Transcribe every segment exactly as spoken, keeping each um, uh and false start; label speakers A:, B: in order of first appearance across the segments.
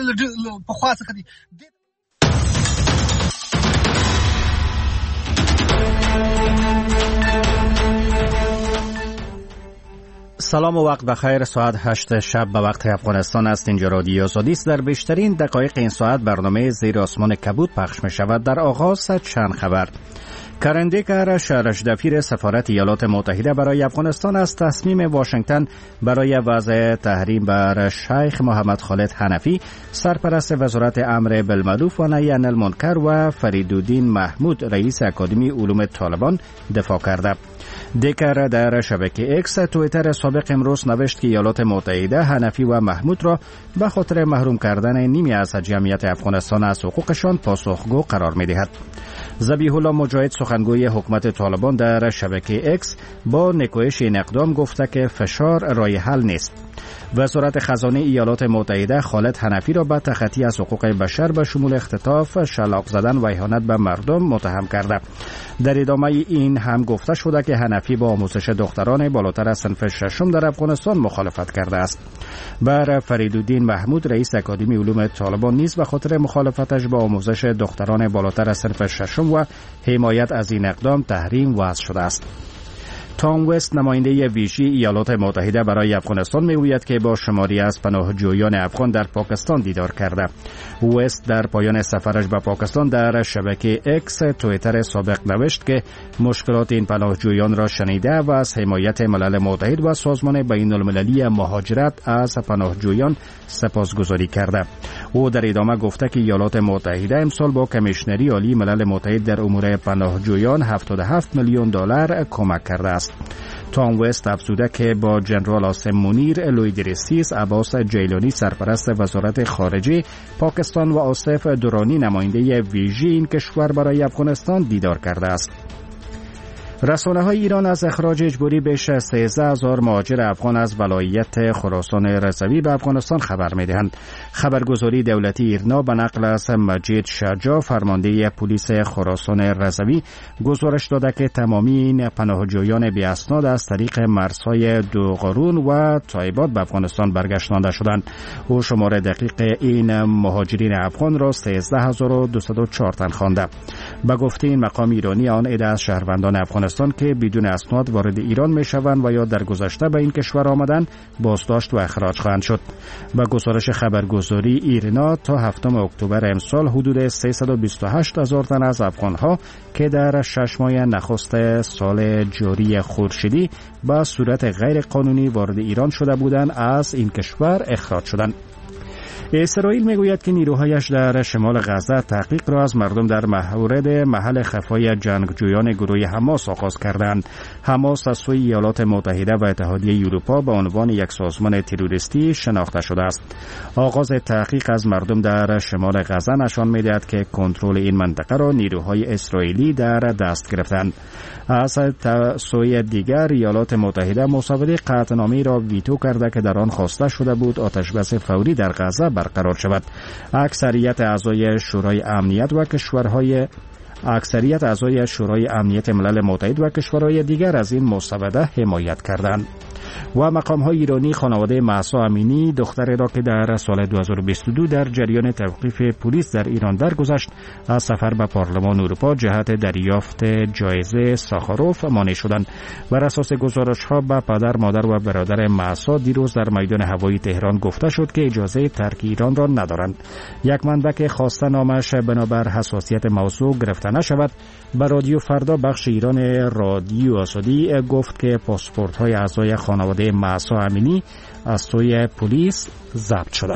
A: په خوا څخه دي.
B: سلام و وقت بخیر. ساعت هشت شب به وقت افغانستان است. اینجا رادیو آزادی است. در بیشترین دقایق این ساعت برنامه زیر آسمان کبود پخش می شود. در آغاز چند خبر. کرندیکر شهرشدفیر سفارت ایالات متحده برای افغانستان از تصمیم واشنگتن برای وضع تحریم بر شیخ محمد خالد حنفی سرپرست وزارت امر بالمعروف و نهی عن المنکر و فریدالدین محمود رئیس اکادمی علوم طالبان دفاع کرده. دیکر در شبکه اکس توییتر سابق امروز نوشت که ایالات متحده حنفی و محمود را به خاطر محروم کردن نیمی از جمعیت افغانستان از حقوقشان پاسخگو قرار می دهد. ذبیح الله مجاهد سخنگوی حکومت طالبان در شبکه اکس با نکوهش این اقدام گفته که فشار راه حل نیست. وزارت خزانه ایالات متحده خالد حنفی را به تخطی از حقوق بشر به شمول اختطاف، شلاق زدن و اهانت به مردم متهم کرده. در ادامه این هم گفته شده که حنفی با آموزش دختران بالاتر از صنف ششم در افغانستان مخالفت کرده است. بر فریدالدین محمود رئیس اکادمی علوم طالبان نیز به خاطر مخالفتش با آموزش دختران بالاتر از صنف ششم و حمایت از این اقدام تحریم وضع شده است. تام وست نماینده ویژه ایالات متحده برای افغانستان میگوید که با شماری از پناهجویان افغان در پاکستان دیدار کرده. وست در پایان سفرش به پاکستان در شبکه اکس توییتر سابق نوشت که مشکلات این پناهجویان را شنیده و از حمایت ملل متحد و سازمان بین المللی مهاجرت از پناهجویان سپاسگزاری کرده. او در ادامه گفته که ایالات متحده امسال با کمیشنری عالی ملل متحد در امور پناهجویان هفتاد و هفت میلیون دلار کمک کرده است. تام وست افزوده که با جنرال آسم منیر، لوید رسیس، عباس جیلانی سرپرست وزارت خارجه پاکستان و آصف درانی نماینده ویژه این کشور برای افغانستان دیدار کرده است. رسانه‌های ایران از اخراج اجباری بیش از سیزده هزار مهاجر افغان از ولایت خراسان رضوی به افغانستان خبر می‌دهند. خبرگزاری دولتی ایرنا به نقل از مجید شجاع فرمانده پلیس خراسان رضوی گزارش داده که تمامی این پناهجویان بی اسناد از طریق مرزهای دوقارون و تایبات به افغانستان برگشتانده شدند. او شمار دقیق این مهاجرین افغان را سیزده هزار و دویست و چهار تن خوانده. به گفته این مقام ایرانی، آن عده از شهروندان افغانستان که بدون اسناد وارد ایران می شوند و یا در گذشته به این کشور آمدند بازداشت و اخراج خواهند شد. با گزارش خبرگزاری ایرنا تا هفتم اکتبر امسال حدود سیصد و بیست و هشت هزار تن از افغانها که در شش ماه نخست سال جاری خورشیدی به صورت غیر قانونی وارد ایران شده بودند از این کشور اخراج شدند. اسرائیل میگوید که نیروهایش در شمال غزه تحقیق را از مردم در مورد محل خفای جنگجویان گروه حماس آغاز کردند. حماس از سوی ایالات متحده و اتحادیه اروپا به عنوان یک سازمان تروریستی شناخته شده است. آغاز تحقیق از مردم در شمال غزه نشان میدهد که کنترل این منطقه را نیروهای اسرائیلی در دست گرفتند. از سوی دیگر ایالات متحده مسابقه قطعنامه‌ای را ویتو کرده که در آن خواسته شده بود آتشبس فوری در غزه برقرار شود. اکثریت اعضای شورای امنیت و کشورهای اکثریت اعضای شورای امنیت ملل متحد و کشورهای دیگر از این مسابقه حمایت کردند. و مقام‌های ایرانی خانواده مهسا امینی دختری را که در سال دو هزار و بیست و دو در جریان توقیف پلیس در ایران درگذشت از سفر به پارلمان اروپا جهت دریافت جایزه ساخاروف مانع شدند. بر اساس گزارش‌ها به پدر، مادر و برادر مهسا دیروز در میدان هوایی تهران گفته شد که اجازه ترک ایران را ندارند. یک منبع که خواسته نامش بنابر حساسیت موضوع گرفته نشود به رادیو فردا بخش ایران رادیو آزادی گفت که پاسپورت‌های اعضای خانواده مهسا امینی از سوی پلیس ضبط شده.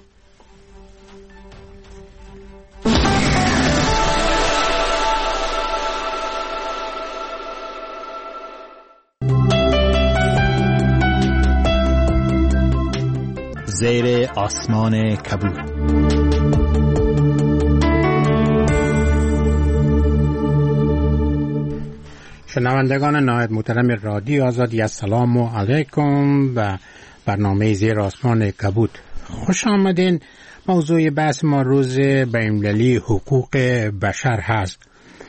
C: زیر آسمان کبود.
D: شنوندگان نهایت محترم رادیو آزادی، السلام علیکم و برنامه زیر آسمان کبود خوش آمدین. موضوع بحث ما روز بین‌المللی حقوق بشر هست.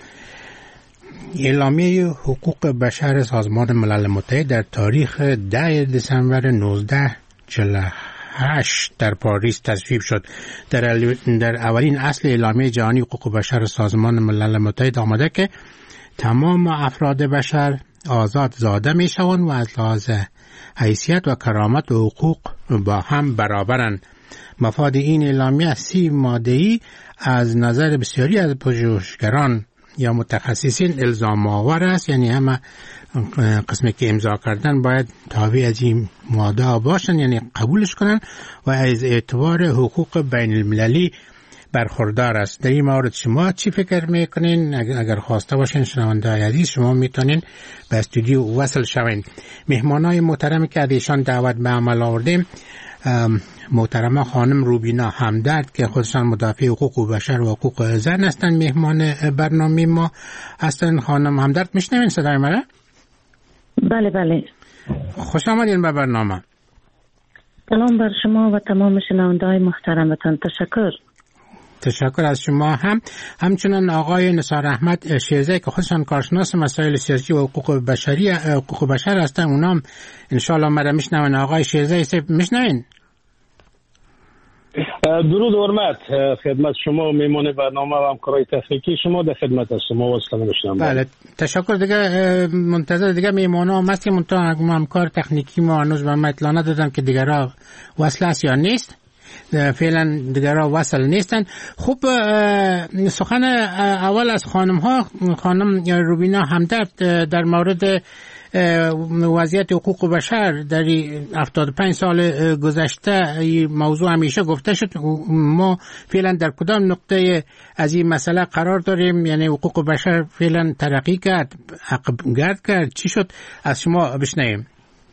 D: اعلامیه حقوق بشر سازمان ملل متحد در تاریخ ده دسامبر نوزده چهل و هشت در پاریس تصویب شد. در, در اولین اصل اعلامیه جهانی حقوق بشر سازمان ملل متحد آمده که تمام افراد بشر آزاد زاده می شوند و از لحاظ حیثیت و کرامت و حقوق با هم برابرند. مفاد این اعلامیه سی ماده‌ای از نظر بسیاری از پژوهشگران یا متخصصین الزام آور است، یعنی همه قسمی که امضا کردن باید تابع از این ماده باشن، یعنی قبولش کنن و از اعتبار حقوق بین المللی برخوردار است. در این مورد شما چی فکر میکنین؟ اگر خواسته باشین شنونده‌های عزیز شما میتونین به استودیو وصل شوین. مهمانای محترمی که از ایشان دعوت به عمل آوردیم، محترمه خانم روبینا همدرد که خودشان مدافع حقوق بشر و حقوق زن هستند، مهمان برنامه ما هستند. خانم همدرد میشنوین صدای مرا؟
A: بله بله.
D: خوش آمدین به برنامه.
A: سلام بر شما و تمام شنونده‌های محترمتان. تشکر.
D: تشکر از شما هم. همچنان آقای نثار احمد شیرزی که خودشان کارشناس مسائل سیاسی و حقوق بشری حقوق بشر هستن، اونام ان شاء الله مرا میشنون. آقای شیرزی میشنوین؟
E: درود و حرمت خدمت شما و میمون برنامه و همکارای تکنیکی شما. در خدمت از شما و سلام میشنم.
D: بله تشکر. دیگه منتظر دیگه میمونا هم هست که منتها همکار تکنیکی ما هنوز به ما اطلاع ندادن که دیگه را وصل است یا نیست. فعلا دیگر را وصل نیستن. خوب، سخن اول از خانم ها، خانم روبینا همدرد در مورد وضعیت حقوق بشر در هفتاد و پنج سال گذشته این موضوع همیشه گفته شد. ما فعلا در کدام نقطه از این مسئله قرار داریم؟ یعنی حقوق بشر فعلا ترقی کرد، عقب گرد کرد، چی شد؟ از شما بشنویم.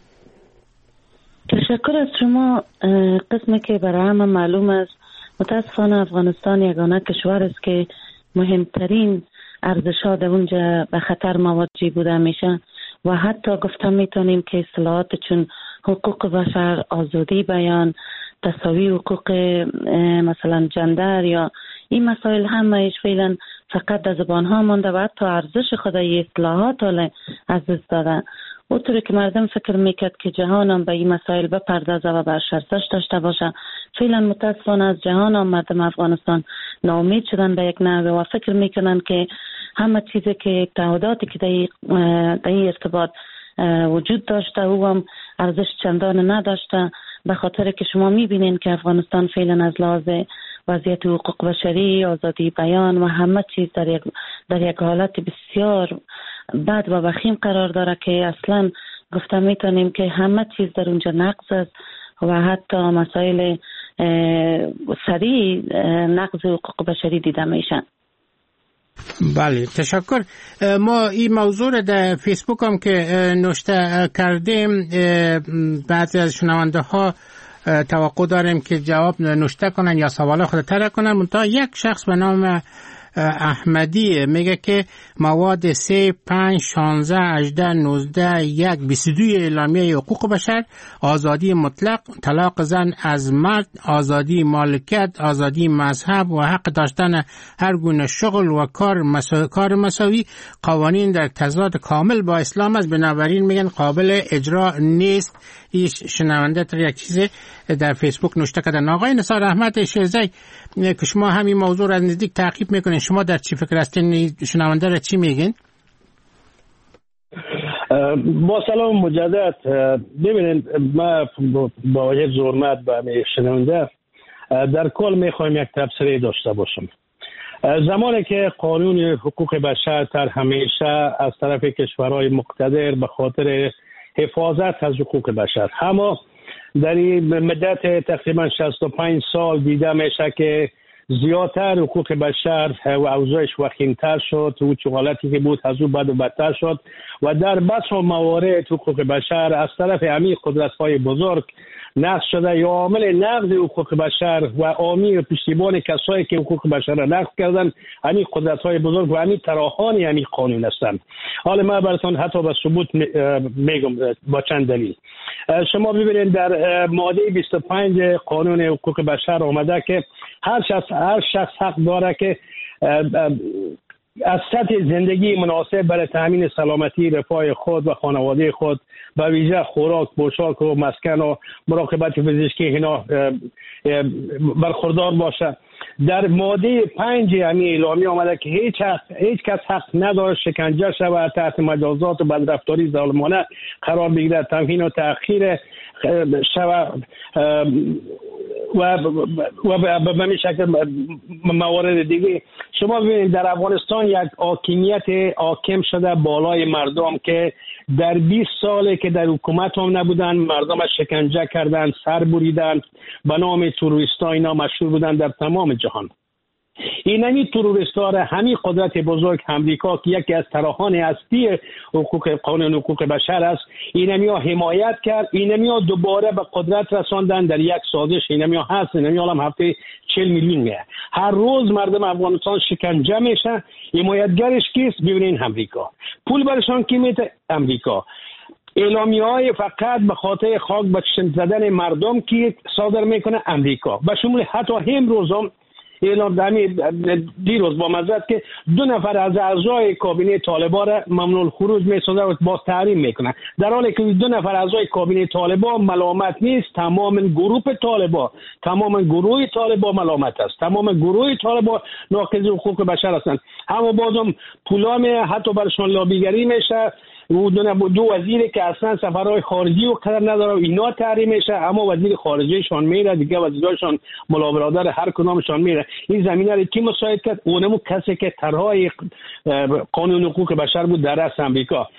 A: تشکر از شما. قسمی که برای همه معلوم است، متاسفانه افغانستان یگانه کشور است که مهمترین ارزش‌ها در اونجا به خطر مواجه بوده میشه و حتی گفتم میتونیم که اصطلاحات چون حقوق بشر، آزادی بیان، تساوی حقوق مثلا جندر یا این مسائل همه فعلا فقط در زبان ها مانده و حتی ارزش خود این اصطلاحات از دست داده. اونطوری که مردم فکر میکرد که جهان هم به این مسائل بپردازه و به ارزش داشته باشه، فعلا متاسفانه از جهان هم مردم افغانستان ناامید شدن به یک نحوه و فکر میکنن که همه چیزی که تعهداتی که در این ارتباط وجود داشته او هم ارزش چندان نداشته، به خاطر که شما میبینین که افغانستان فعلا از لحاظ وضعیت حقوق بشری، آزادی بیان و همه چیز در یک در یک حالت بسیار بد و وخیم قرار داره که اصلا گفتم میتونیم که همه چیز در اونجا نقض است و حتی مسائل سریع نقض حقوق بشری دیده میشن.
D: بله تشکر. ما این موضوع را در فیسبوک هم که نوشته کردیم، بعضی از شنونده ها توقع داریم که جواب نوشته کنن یا سوال خود طرح کنن. منتها یک شخص به نام احمدی میگه که مواد سه، پنج، شانزده، هجده، نوزده، یک، بیست و دو اعلامیه حقوق بشر، آزادی مطلق، طلاق زن از مرد، آزادی مالکیت، آزادی مذهب و حق داشتن هر گونه شغل و کار مسا... کار مساوی، قوانین در تضاد کامل با اسلام است، بنابراین میگن قابل اجرا نیست. این شنونده تر یک چیز در فیسبوک نوشته کردن. آقای نثار احمد شیرزی که شما همین موضوع را از نزدیک تعقیب میکنین، شما در چی فکر هستین؟ شنونده را چی میگین؟
E: با سلام مجدد. ببینید ما با یک زورمت به شنونده در کل میخوایم یک تبصره داشته باشم. زمانی که قانون حقوق بشر تر همیشه از طرف کشورهای مقتدر به خاطر حفاظت از حقوق بشر، اما در این مدت تقریبا شصت و پنج سال دیده میشه که زیادتر حقوق بشر و اوضاعش وخیمتر شد و چه حالتی که بود از او بد و بدتر شد و در بس موارد حقوق بشر از طرف همین قدرت‌های بزرگ نقض شده یا عامل نقض حقوق بشر و عامل پشتیبان کسایی که حقوق بشر را نقض کردن همین قدرت‌های بزرگ و همین طراحان همین قانون هستند. حالا من براتون حتی به ثبوت میگم با چند دلیل. شما ببینید در ماده بیست و پنج قانون حقوق بشر آمده که هر شخص هر شخص حق داره که از سطح زندگی مناسب برای تامین سلامتی رفاه خود و خانواده خود به ویژه خوراک، پوشاک و مسکن و مراقبت پزشکی اینا برخوردار باشه. در ماده پنج همین اعلامیه آمده که هیچ هیچ کس حق نداره شکنجه شود، تحت مجازات و بدرفتاری ظالمانه قرار بگیرد، تمهین و تأخیر شود و و به همین شکل موارد دیگه. شما ببینید در افغانستان یک حاکمیت حاکم شده بالای مردم که در بیست ساله که در حکومت هم نبودن، مردم شکنجه کردن، سر بریدن، به نام تروریستا اینا مشهور بودن در تمام جهان. اینمی تروریستا را همین قدرت بزرگ امریکا که یکی از طرحان اصلی حقوق قانون حقوق بشر است، اینمی ها حمایت کرد، اینمی ها دوباره به قدرت رساندن در یک سازش. اینمی ها هست، اینمی ها هم هفته چهل میلیون میه. هر روز مردم افغانستان شکنجه میشه. حمایتگرش کیست؟ ببینین امریکا. پول برشان کی میده؟ امریکا. اعلامیه های فقط به خاطر خاک به چشم زدن مردم کی صادر میکنه؟ امریکا. به شمول حتی امروز هم اعلام دمی دیروز با مزد که دو نفر از اعضای کابینه طالبان را ممنوع الخروج میسازه و باز تحریم میکنه، در حالی که دو نفر اعضای کابینه طالبان ملامت نیست. تمام گروه طالبان تمام گروه طالبان ملامت است. تمام گروه طالبان ناقض حقوق بشر هستند. اما بازم پولام حتی برشان لابیگری میشه. و دو, دو وزیری که اصلا سفرهای خارجی و قدر نداره اینا تحریم میشه، اما وزیر خارجیشان میره، دیگه وزیراشان ملا برادر هر کدامشان میره. این زمینه رو کی مساعد کرد؟ اونمو کسی که طرحهای قانون حقوق بشر بود در رأس امریکا.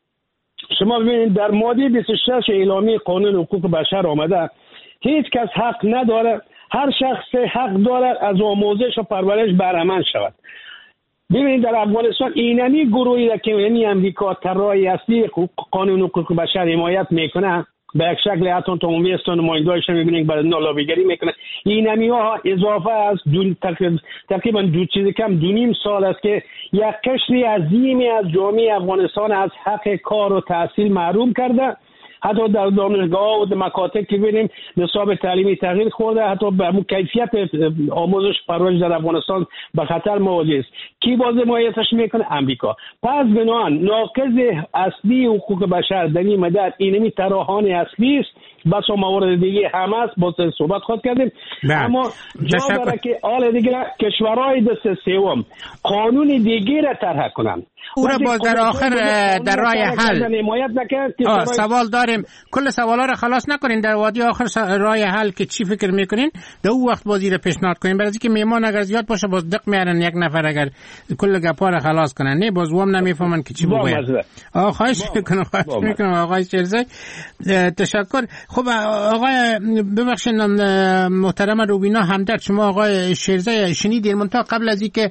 E: شما ببینید در ماده بیست و شش اعلامیه قانون حقوق بشر آمده هیچ کس حق نداره، هر شخص حق داره از آموزش و پرورش بهره‌مند شود. ببینید در افغانستان اینمی گروهی که یعنی امریکا طراحی اصلی قانون حقوق بشر حمایت میکنه، به یک شکل حتی عمومی است نماینده‌اش میبینید برای لابیگری میکنه. اینمی ها اضافه از تقریبا دو چیز کم دو نیم سال است که یک قشری عظیمی از جامعه افغانستان از حق کار و تحصیل محروم کرده. حتی در دانشگاه و در مکاتب که ببینیم نصاب تعلیمی تغییر خورده، حتی به کیفیت آموزش پرورش در افغانستان به خطر مواجه است. کی باز حمایتش میکنه؟ امریکا. پس بنابراین ناقض اصلی حقوق بشر در این مدت اینمی طرحان اصلی است. بس موارد دیگه هم است، با صحبت خود کردیم. اما جا داره که حال دیگه کشورهای دست سوم قانون دیگه را طرح کنند.
D: او را باز در آخر در راه حل سوال داریم. کل سوالا را خلاص نکنین، در وادی آخر راه حل که چی فکر میکنین در اون وقت بازی را پیشنهاد کنین، برای اینکه میهمان اگر زیاد باشه باز دق میارن یک نفر اگر کل گپا را خلاص کنن، نه باز وام نمیفهمن که چی بگوین. آقا خواهش میکنم خواهش میکنم آقای شیرزی، تشکر. خب آقای ببخشید محترم روبینا همدرد، شما آقای شیرزی شنیدین منتها قبل از اینکه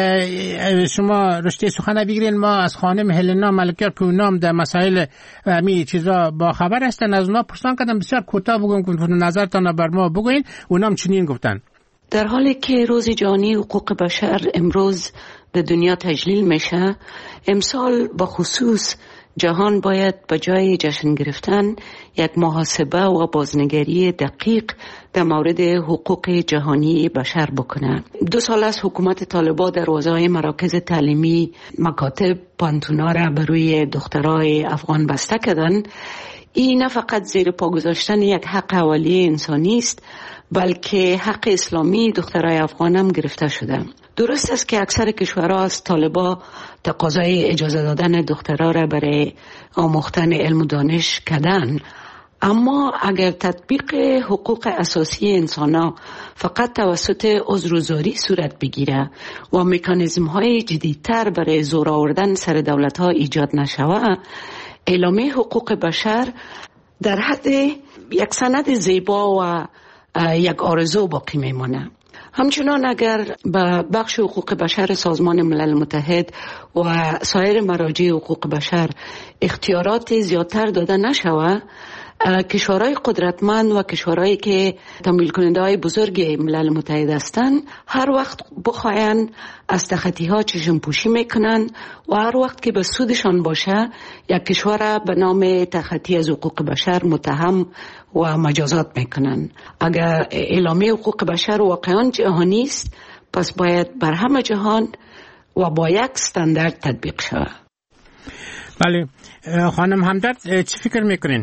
D: شما رشته سخن بگیرین ما از خانم هلنا ملکیار که اونام در مسائل می چیزا با خبر هستن از اونا پرسان کردم بسیار کوتاه بگم که نظرتان بر ما بگوین. اونام چنین گفتن:
F: در حالی که روز جهانی حقوق بشر امروز در دنیا تجلیل میشه، امسال با خصوص جهان باید به جای جشن گرفتن یک محاسبه و بازنگری دقیق در مورد حقوق جهانی بشر بکنه. دو سال از حکومت طالبان دروازه‌های مراکز تعلیمی، مکاتب، پانتونا را بر روی دخترای افغان بسته کردن. این نه فقط زیر پا گذاشتن یک حق اولیه انسانی است، بلکه حق اسلامی دخترای افغان هم گرفته شده. درست است که اکثر کشورها از طالبا تقاضای اجازه دادن دخترها را برای آموختن علم و دانش کردن، اما اگر تطبیق حقوق اساسی انسان‌ها فقط توسط عذرگزاری صورت بگیره و مکانیزم های جدیدتر برای زور آوردن سر دولت ها ایجاد نشود، اعلامیه حقوق بشر در حد یک سند زیبا و یک آرزو باقی میمانه. همچنان اگر به بخش حقوق بشر سازمان ملل متحد و سایر مراجع حقوق بشر اختیارات زیادتر داده نشود، کشورهای قدرتمند و کشورهایی که تمویل کننده های بزرگ ملل متحد هستند هر وقت بخواین از تخطی ها چشم پوشی میکنن و هر وقت که به سودشان باشه یک کشور به نام تخطی از حقوق بشر متهم و مجازات میکنن. اگر اعلامیه حقوق بشر واقعا جهانی است، پس باید بر همه جهان و با یک استاندارد تطبیق شود.
D: بله خانم همدرد چی فکر میکنین؟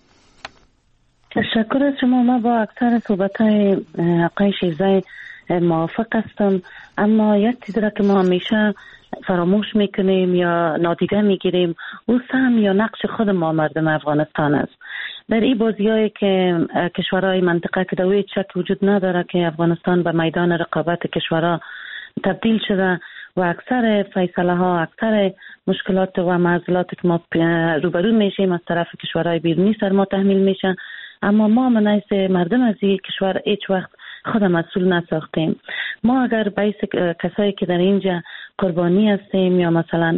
A: تشکر از شما. ما با اکثر صحبت‌های آقای شیرزای موافق هستم، اما یک چیزی را که ما همیشه فراموش میکنیم یا نادیده میگیریم او سهم یا نقش خود ما مردم افغانستان است. در این بازی‌هایی که کشورهای منطقه که در هیچ شک وجود نداره که افغانستان به میدان رقابت کشورها تبدیل شده و اکثر فیصله ها، اکثر مشکلات و معضلات که ما روبرو میشیم از طرف کشورهای بیرونی سر ما تحمیل میشه، اما ما منایس مردم از این کشور هیچ وقت خود مسئول نساختیم. ما اگر باعث کسایی که در اینجا قربانی هستیم یا مثلا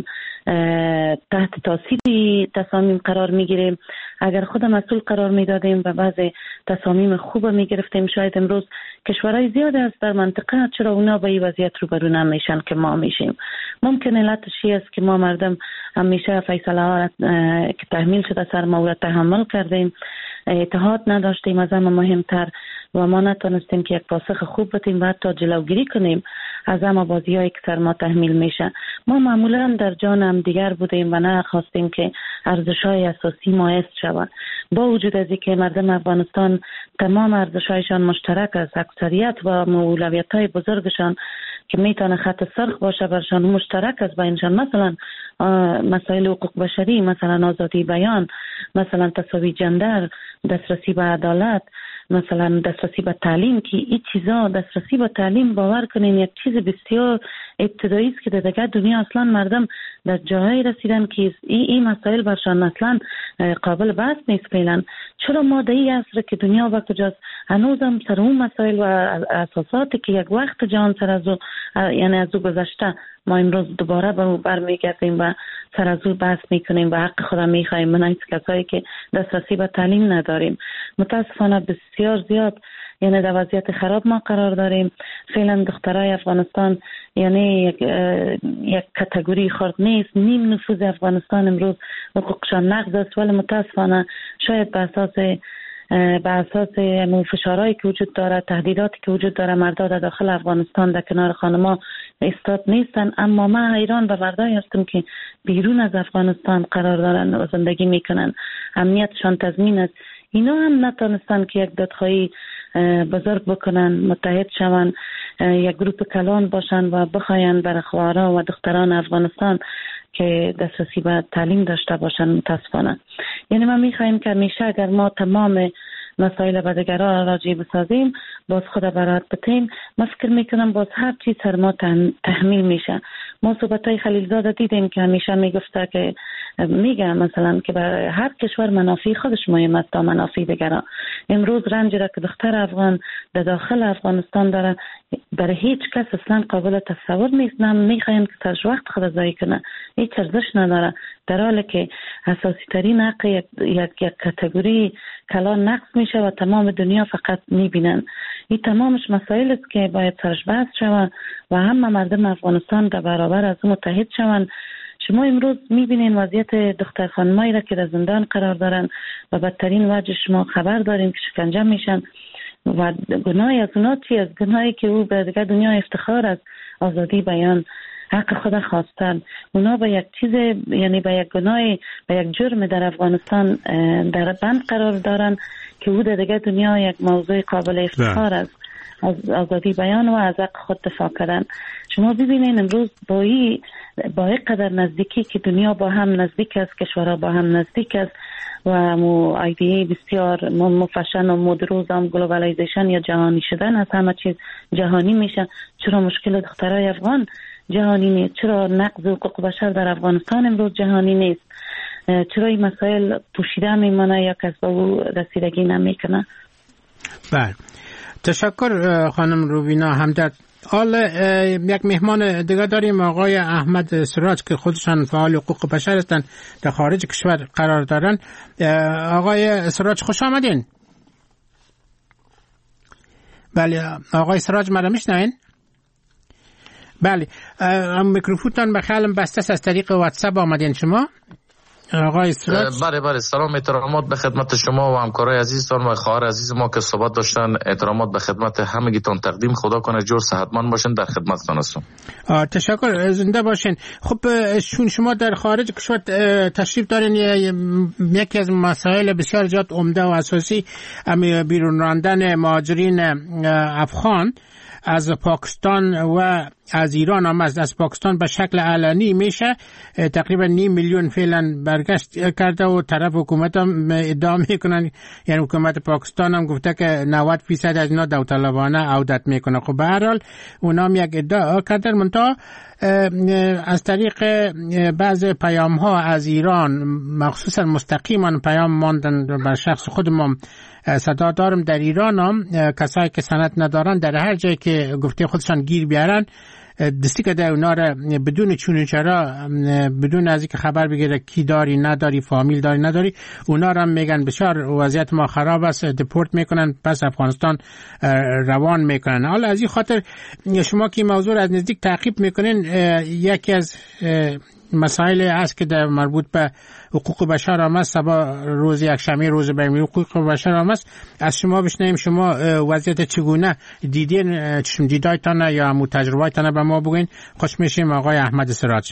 A: تحت تاثیر تصامیم قرار میگیریم، اگر خود مسئول قرار میدادیم و بعض تصامیم خوب میگرفتیم، شاید امروز کشورهای زیاده است در منطقه چرا اونا با این وضعیت روبرو نمیشن که ما میشیم. ممکن علتش است که ما مردم همیشه فیصله ها که تحمیل شده سر ما را تحمل کردیم، اتحاد نداشتیم، از همه مهمتر و ما نتونستیم که یک پاسخ خوب بدیم و حتی جلوگیری کنیم از همه بازی‌هایی که سر ما تحمیل میشه. ما معمولا در جان هم دیگر بودیم و نه خواستیم که ارزش‌های اساسی ما حفظ شود. با وجود از اینکه مردم افغانستان تمام ارزش‌هایشان مشترک است، اکثریت و اولویت‌های بزرگشان که میتونه خط سرخ باشه برشان مشترک است بینشان، مثلا مسائل حقوق بشری، مثلا آزادی بیان، مثلا تساوی جندر، دسترسی به عدالت، مثلا دسترسی به تعلیم، که این چیزا دسترسی به تعلیم باور کنین یک چیز بسیار ابتدایی است که در دیگه دنیا اصلا مردم در جایی رسیدن که این این مسائل برشان اصلا قابل بحث نیست فعلا. چرا ما در این عصر که دنیا با کجاست هنوزم سر اون مسائل و اساساتی که یک وقت جهان سر از او یعنی از او گذشته ما امروز دوباره به او برمیگردیم و سر از او بحث میکنیم و حق خودم میخوایم من از کسایی که دسترسی به تعلیم نداریم. متاسفانه بسیار زیاد یعنی در وضعیت خراب ما قرار داریم. فعلا دخترای افغانستان یعنی یک, یک کاتگوری خرد نیست. نیم نفوذ افغانستان امروز حقوقشان نقض است، ولی متاسفانه شاید به اساس به اساس فشارهایی که وجود داره، تهدیداتی که وجود داره، مردا در داخل افغانستان در کنار خانما استاد نیستن. اما من حیران به مردایی هستم که بیرون از افغانستان قرار دارن و زندگی میکنن، امنیتشان تضمین است. اینا هم نتونستن که یک دادخواهی بزرگ بکنن، متحد شون، یک گروپ کلان باشن و بخواین بر خواهرها و دختران افغانستان که دسترسی به تعلیم داشته باشن. متاسفانه یعنی ما میخوایم که همیشه اگر ما تمام مسائل به دیگران راجع بسازیم، باز خود برات بتیم، من فکر میکنم باز هر چیز سر ما تحمیل میشه. ما صحبتای خلیلزاده دیدیم که همیشه میگفته که میگه مثلا که برای هر کشور منافع خودش مهم است تا منافع دیگران. امروز رنجی را که دختر افغان در داخل افغانستان داره برای هیچ کس اصلا قابل تصور نیست. نه میخواین که سرش وقت خود ضایع کنه، هیچ ارزش نداره، در حالی که اساسی ترین حق یک یک, یک کاتگوری کلان نقض میشه و تمام دنیا فقط میبینن. این تمامش مسائل است که باید سرش بحث شود و همه مردم افغانستان در برابر از متحد شوند. شما امروز میبینین وضعیت دختر خانمایی را که در زندان قرار دارن و بدترین وجه شما خبر داریم که شکنجه میشن و گناهی از اونا چی است؟ گناهی که او به دیگر دنیا افتخار از آزادی بیان، حق خود خواستن. اونا به یک چیز یعنی به یک گناه، به یک جرم در افغانستان در بند قرار دارن که او در دیگر دنیا یک موضوع قابل افتخار است، از آزادی بیان و از حق خود دفاع کردن. شما ببینید امروز با این با این قدر نزدیکی که دنیا با هم نزدیک است، کشورها با هم نزدیک است و مو ایده بسیار مفشن و مدروز هم گلوبالیزیشن یا جهانی شدن از همه چیز جهانی میشه، چرا مشکل دخترای افغان جهانی نیست؟ چرا نقض حقوق بشر در افغانستان امروز جهانی نیست؟ چرا این مسائل پوشیده میمانه یا کس به او رسیدگی نمیکنه؟
D: بله، تشکر خانم روبینا همدرد. حالا یک مهمان دیگه داریم، آقای احمد سراج که خودشان فعال حقوق بشر هستند، در خارج کشور قرار دارن. آقای سراج خوش آمدین. بله آقای سراج مرا میشنوین؟ بله، میکروفونتان به خیالم بسته است، از طریق واتساپ آمدین شما. آقای سراج.
G: بله بله، سلام، احترامات به خدمت شما و همکارای عزیزتان و خواهر عزیز ما که صحبت داشتن. احترامات به خدمت همگیتان تقدیم. خدا کنه جور صحتمند باشین. در خدمتتان هستم.
D: تشکر، زنده باشین. خب چون شما در خارج کشور تشریف دارین، یکی از مسائل بسیار زیاد عمده و اساسی بیرون راندن مهاجرین افغان از پاکستان و از ایران هم از, از پاکستان به شکل علنی میشه. تقریبا نیم میلیون فعلا برگشت کرده و طرف حکومت هم ادعا میکنن، یعنی حکومت پاکستان هم گفته که نود درصد از اینا داوطلبانه عودت میکنه. خب به هر حال اونا هم یک ادعا کردن، منتها از طریق بعض پیام ها از ایران مخصوصا مستقیما پیام ماندن بر شخص خودم. صدا دارم در ایران هم کسایی که سند ندارن در هر جایی که گفته خودشان گیر بیارن دستی که در اونا را بدون چون چرا، بدون از اینکه خبر بگیره کی داری نداری، فامیل داری نداری، اونا را میگن بسیار وضعیت ما خراب است، دپورت میکنن، پس افغانستان روان میکنن. حالا از این خاطر شما که موضوع از نزدیک تعقیب میکنین، یکی از مسائل هست که در مربوط به حقوق بشر هم است. سبا روز یکشنبه روز بین‌المللی حقوق بشر هم است. از شما بشنویم شما وضعیت چگونه دیدین، چشم دیدایتان یا مو تجربه‌تان به ما بگین. خوش میشیم آقای احمد سراج.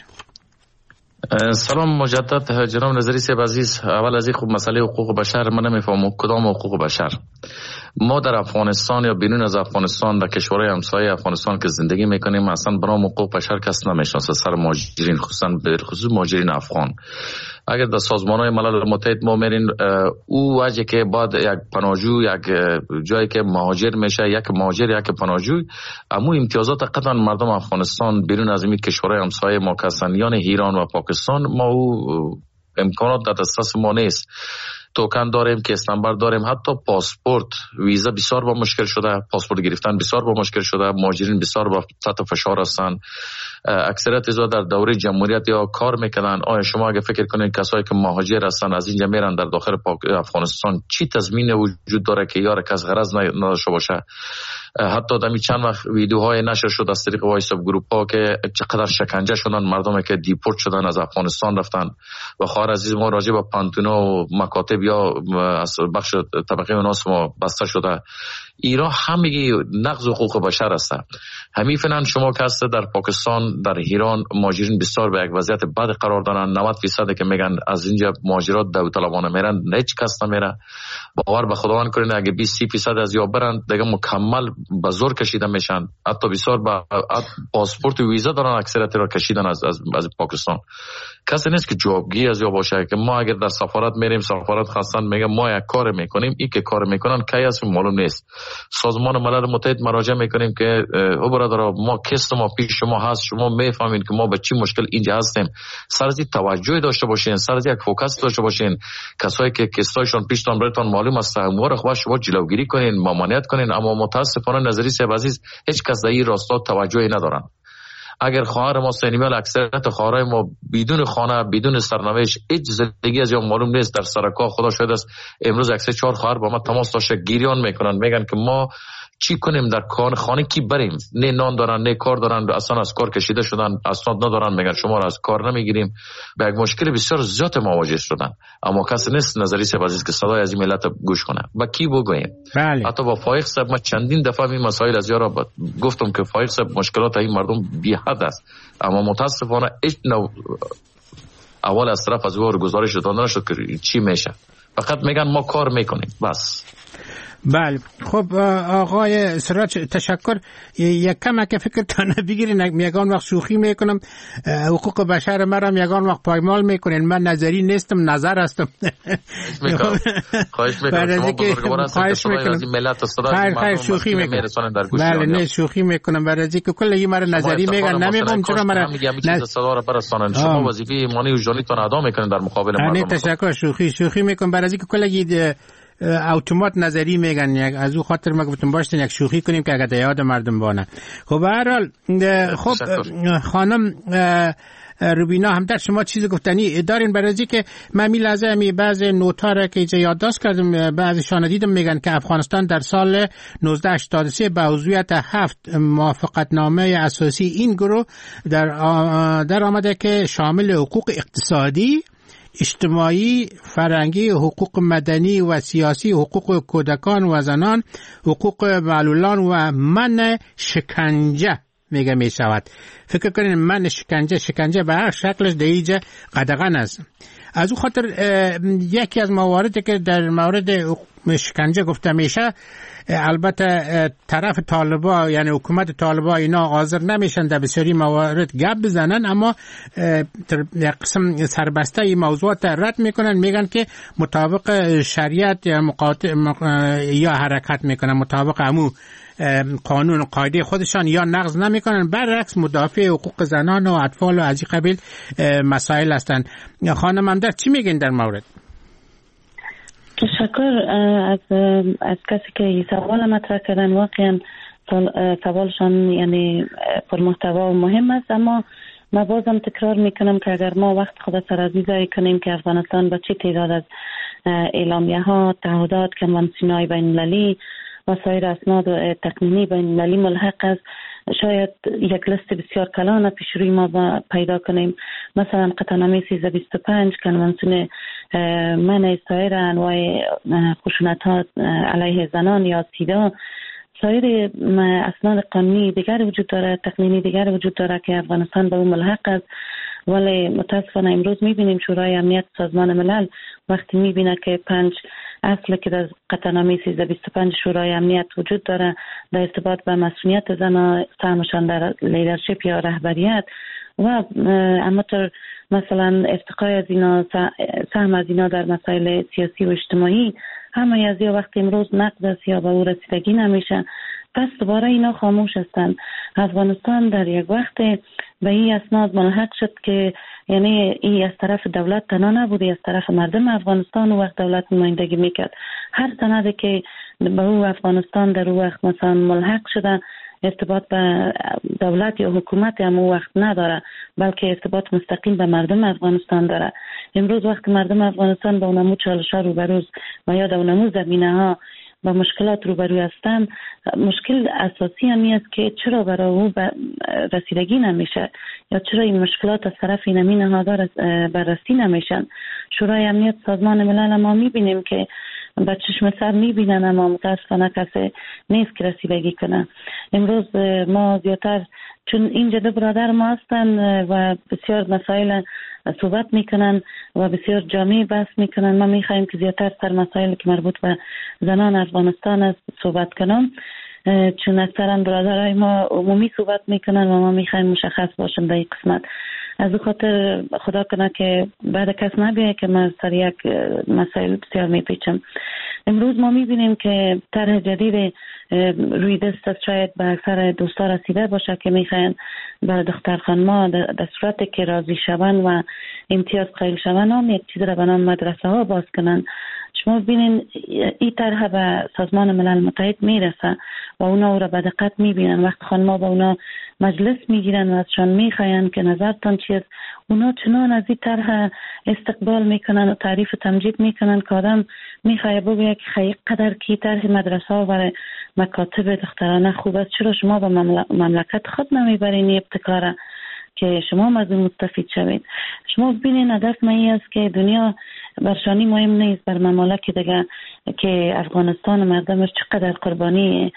G: سلام مجدد جناب نظری صاحب عزیز. اول از این خوب مسئله حقوق بشر من نمیفهمم کدام حقوق بشر. ما در افغانستان یا بیرون از افغانستان در کشورهای همسایه افغانستان که زندگی میکنیم اصلا برام حقوق بشر کس نمیشناسه، سر مهاجرین، خصوصا به خصوص مهاجرین افغان. اگر در سازمان‌های ملل متحد ما میرین، او وجه که بعد یک پناهجو، یک جایی که مهاجر میشه، یک مهاجر یک پناهجو، امو امتیازات قطعا مردم افغانستان بیرون از این کشورهای همسایه ما که هستند، یعنی ایران و پاکستان، ما او امکانات در دسترس ما نیست. توکن داریم، کیس نمبر داریم، حتی پاسپورت، ویزا بسیار با مشکل شده، پاسپورت گرفتن بسیار با مشکل شده، مهاجرین بسیار با تحت فشار هستند. اکثریت از در دوره جمهوریت یا کار میکنن. آیا شما اگه فکر کنین کسایی که مهاجر هستن از اینجا میرن در داخل افغانستان، چی تضمین وجود داره که یار کس غرض نداشته باشه؟ حتی دمی چند وقت ویدیوهای نشر شد از طریق وایساپ گروپ ها که چقدر شکنجه شدن مردمی که دیپورت شدن از افغانستان رفتن. و خواهر عزیز ما راجع به پانتونا و مکاتب یا از بخش طبقه اوناس ما بسته شده. ایران همگی نقض حقوق بشر است. همین فنان شما که هست در پاکستان، در ایران، مهاجرین بسیار به یک وضعیت بد قرار دارن. نود درصد که میگن از اینجا مهاجرات داوطلبانه میرن، هیچ کس نمیره. باور به خداوند کنین اگه بیست درصد از یا برن دیگه مکمل به زور کشیده میشن. حتی بسیار با پاسپورت و ویزا دارن اکثریت را کشیدن از از, از پاکستان. کسی نیست که جوابگی از یا باشه که ما اگر در سفارت میریم، سفارت خواستن میگه ما یک کار میکنیم، این که کار میکنن کی است معلوم نیست. سازمان ملل متحد مراجعه میکنیم که او برادر ما کیس ما پیش شما هست، شما میفهمین که ما به چی مشکل اینجا هستیم، سر از توجه داشته باشین، سر از یک فوکس داشته باشین. کسایی که کیسایشون پیشتون براتون معلوم است امور خو شما جلوگیری کنین، ممانعت کنین. اما متاسفانه نظری صاحب عزیز هیچ کس در این راستا توجهی ندارن. اگر خواهر ما سینیمال اکثریت خواهرای ما بدون خانه، بدون سرنوشت، هیچ زندگی از یا معلوم نیست. در سرکا خدا شاید است امروز اکثر چهار خواهر با ما تماس داشته گریان میکنن، میگن که ما چی کنیم، در کان خانه کی بریم، نه نان دارن نه کار دارن، اصلا از کار کشیده شدن، اسناد ندارن، میگن شما را از کار نمیگیریم. به یک مشکل بسیار زیاد مواجه شدن. اما کسی نیست نظری صاحب عزیز که صدای از این ملت گوش کنه. با کی بگویم؟ بله. حتی با فایق صاحب ما چندین دفعه این مسائل از یارا گفتم که فایق صاحب مشکلات این مردم بی حد است، اما متاسفانه هیچ نوع اول از طرف از او گزارش داده نشد که چی میشه. فقط میگن ما کار میکنیم بس.
D: بله. خب آقای سراج تشکر. یک کم که فکرتان بگیرین، یگان وقت شوخی میکنم، حقوق بشر مرم یگان وقت پایمال میکنین. من نظری نیستم، نظر هستم.
G: خواهش میکنم شما بزرگوار هستید که صدای از این ملت صدای مردم
D: شوخی میکنم. بله نه شوخی میکنم، برای اینکه کل این مرا نظری میگن نمیگم چرا مرا
G: نه صدا را برسانن. شما وظیفه ایمانی و جانیتون ادا میکنین در مقابل مردم.
D: نه تشکر. شوخی شوخی میکنم برای اینکه کل اتومات نظری میگن. یک از او خاطر ما گفتم باشین یک شوخی کنیم که اگه یاد مردم بانه. خب به هر حال خب خانم روبینا هم در شما چیز گفتنی دارین؟ برای اینکه من می لازم می بعض نوتا را که اینجا یادداشت کردم، بعضیشان دیدم میگن که افغانستان در سال نوزده هشتاد و سه با عضویت هفت موافقتنامه اساسی این گروه در در آمده که شامل حقوق اقتصادی، اجتماعی، فرهنگی، حقوق مدنی و سیاسی، حقوق کودکان و زنان، حقوق معلولان و من شکنجه میگه می شود. فکر کنین من شکنجه شکنجه به هر شکلش در اینجا قدغن است. از او خاطر یکی از مواردی که در مورد شکنجه گفته میشه، البته طرف طالبا یعنی حکومت طالبا اینا حاضر نمیشن در بسیاری موارد گپ بزنن، اما در قسم سربسته این موضوعات رد میکنن، میگن که مطابق شریعت یا مقاطع یا حرکت میکنن، مطابق همو قانون و قاعده خودشان یا نقض نمیکنن، برعکس مدافع حقوق زنان و اطفال و از این قبیل مسائل هستند. خانم همدر چی میگین در مورد؟
A: تشکر از از کسی که این سوال مطرح کردن. واقعا سوالشان یعنی پر محتوا و مهم است، اما ما بازم تکرار میکنم که اگر ما وقت خود سرازیزایی کنیم که افغانستان با چه تعداد از اعلامیه ها، تعهدات، کنوانسیون‌های بین المللی و سایر اسناد و تقنینی بین المللی ملحق است، شاید یک لیست بسیار کلان پیش روی ما پیدا کنیم. مثلا قطعنامه سیزده بیست و پنج، کنوانسیون منع سایر انواع خشونت‌ها علیه زنان یا سیدا، سایر اسناد قانونی دیگر وجود داره، تقنینی دیگر وجود داره که افغانستان به اون ملحق است. ولی متاسفانه امروز میبینیم شورای امنیت سازمان ملل وقتی میبینه که پنج اصل که در قطعنامه سیزده بیست و پنج شورای امنیت وجود داره در ارتباط به مسئولیت زنان، سهمشان در لیدرشپ یا رهبریت و همانطور مثلا ارتقای از اینا، سهم از اینا در مسائل سیاسی و اجتماعی، همه از یا وقتی امروز نقد است یا به او رسیدگی نمیشه، پس دوباره اینا خاموش هستند. افغانستان در یک وقت به این اسناد ملحق شد که یعنی این از طرف دولت تنها نبوده، از طرف مردم افغانستان و وقت دولت نمایندگی میکرد. هر سندی که به او افغانستان در او وقت مثلا ملحق شده ارتباط به دولت یا حکومت هم او وقت نداره، بلکه ارتباط مستقیم به مردم افغانستان داره. امروز وقت مردم افغانستان با اونمو چالش‌ها روبروز و یا در اونمو زمینه‌ها با مشکلات روبروی هستند، مشکل اساسی همی است که چرا برای او رسیدگی نمیشه یا چرا این مشکلات از طرف این امین نهادار بررسی نمیشن. شورای امنیت سازمان ملل ما میبینیم که با چشم سر میبینن، اما متاسفانه کسی نیست که رسیدگی کنه. امروز ما زیادتر چون اینجا دو برادر ما هستن و بسیار مسائل صحبت میکنن و بسیار جامع بحث میکنن، ما میخوایم که زیادتر سر مسائل که مربوط به زنان افغانستان است صحبت کنم، چون اکثرا برادرای ما عمومی صحبت میکنن و ما میخوایم مشخص باشم در این قسمت. از او خاطر خدا کنه که بعد کس نبیه که من سر یک مسائل بسیار میپیچم. امروز ما میبینیم که طرح جدید روی دست است، شاید به اکثر دوستا رسیده باشه که میخواین برای دختر خانما در صورت که راضی شون و امتیاز قائل شون هم یک چیز را به نام مدرسه ها باز کنن. شما ببینین این طرح به سازمان ملل متحد میرسه و اونا او را به دقت میبینن. وقت خانما با اونا مجلس میگیرن و ازشان میخواین که نظرتان چیست، اونا چنان از این طرح استقبال میکنن و تعریف و تمجید میکنن که آدم میخواه بگوید که خیلی قدر کی طرح مدرسه ها برای مکاتب دخترانه خوب است، چرا شما به مملکت خود نمیبرین این ابتکاره که شما از اون مستفید شوید. شما ببینین هدف ما این است که دنیا برشانی مهم نیست بر ممالک دیگه که افغانستان و مردمش چقدر قربانی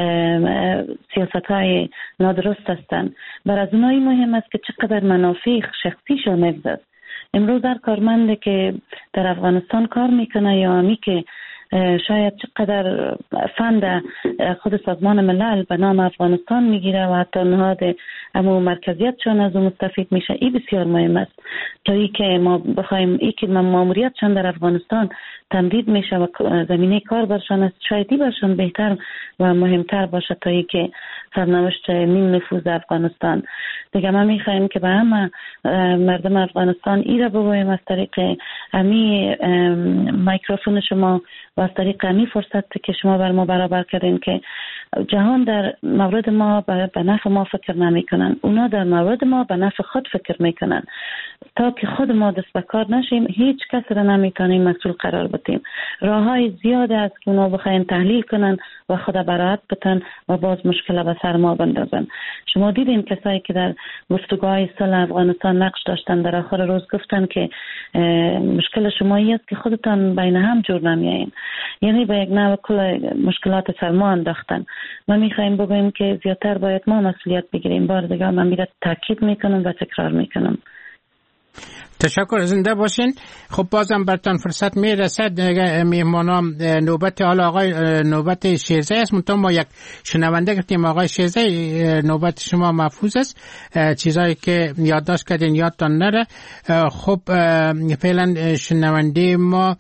A: سیاست های نادرست هستند، بر از اونایی مهم است که چقدر منافع شخصیشون نگذد. امروز در کارمنده که در افغانستان کار میکنه یا همی که شاید چقدر فند خود سازمان ملل به نام افغانستان میگیره و حتی نهاد امو مرکزیت چون از اون مستفید میشه، این بسیار مهم است تا ای که ما بخوایم ای که ماموریت چون در افغانستان تمدید میشه و زمینه کار برشان است، شاید ای برشان بهتر و مهمتر باشه تا ای که سرنوشت نیم نفوذ افغانستان. دیگه ما میخوایم که به همه مردم افغانستان ای را بگویم از طریق امی میکروفون شما و از طریق همین فرصت که شما بر ما برابر کردین که جهان در مورد ما به نفع ما فکر نمی کنن، اونا در مورد ما به نفع خود فکر میکنن. تا که خود ما دست به کار نشیم هیچ کس را نمیتونیم مسئول قرار بدیم. راههای زیاد است که اونا بخواین تحلیل کنن و خود براحت بتن و باز مشکل به سر ما بندازن. شما دیدین کسایی که در گفتگوهای صلح افغانستان نقش داشتن در آخر روز گفتن که مشکل شما است که خودتان بین هم جور نمیایین، یعنی به یک نوع کل مشکلات سر ما انداختن. ما میخوایم بگوییم که زیادتر باید ما مسئولیت بگیریم. بار دیگه من میره تاکید میکنم و تکرار میکنم.
D: تشکر، زنده باشین. خب بازم برتان فرصت میرسد میهمانان نوبت حالا آقای نوبت شیرزه است، منتها ما یک شنونده گفتیم. آقای شیرزه نوبت شما محفوظ است، چیزایی که یادداشت کردین یادتان نره. خب فعلا شنونده ما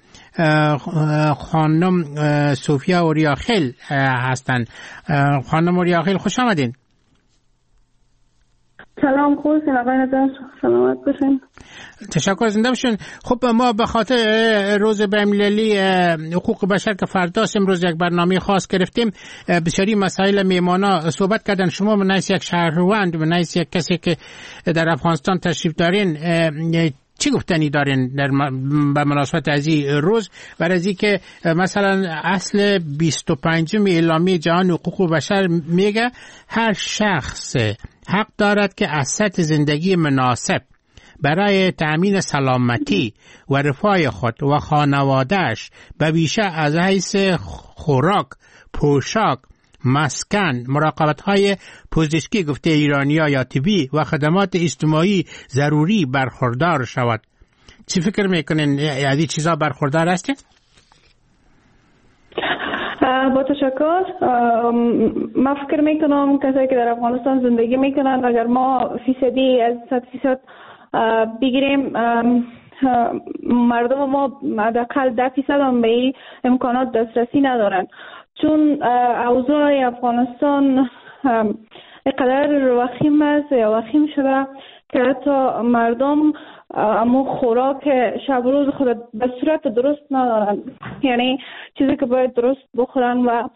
D: خانم صوفیا اوریاخیل هستن. خانم اوریاخیل خوش آمدین.
H: سلام، خوبین آقای نظر، سلامت باشین.
D: تشکر، زنده باشین. خب ما به خاطر روز بین‌المللی حقوق بشر که فرداست امروز یک برنامه خاص گرفتیم. بسیاری مسائل میهمانا صحبت کردن. شما به نحیث یک شهروند، به نحیث یک کسی که در افغانستان تشریف دارین، چی گفتنی دارین در به مناسبت از این روز و از این که مثلا اصل بیست و پنجم اعلامیه جهان حقوق بشر میگه هر شخص حق دارد که از سطح زندگی مناسب برای تأمین سلامتی و رفاه خود و خانوادهش به ویژه از حیث خوراک، پوشاک، مسکن، مراقبت‌های پزشکی گفته ایرانی‌ها یا طبی و خدمات اجتماعی ضروری برخوردار شود. چی فکر میکنین؟ از این چیزا برخوردار هستین؟
H: با تشکر. من فکر میکنم کسایی که در افغانستان زندگی میکنن اگر ما فیصدی از صد فیصد بگیریم، مردم ما حداقل ده فیصد هم به این امکانات دسترسی ندارن، چون اوضاع افغانستان اینقدر وخیم است یا وخیم شده که حتی مردم اما خوراک شب روز خود به صورت درست ندارن، یعنی چیزی که باید درست بخورن. و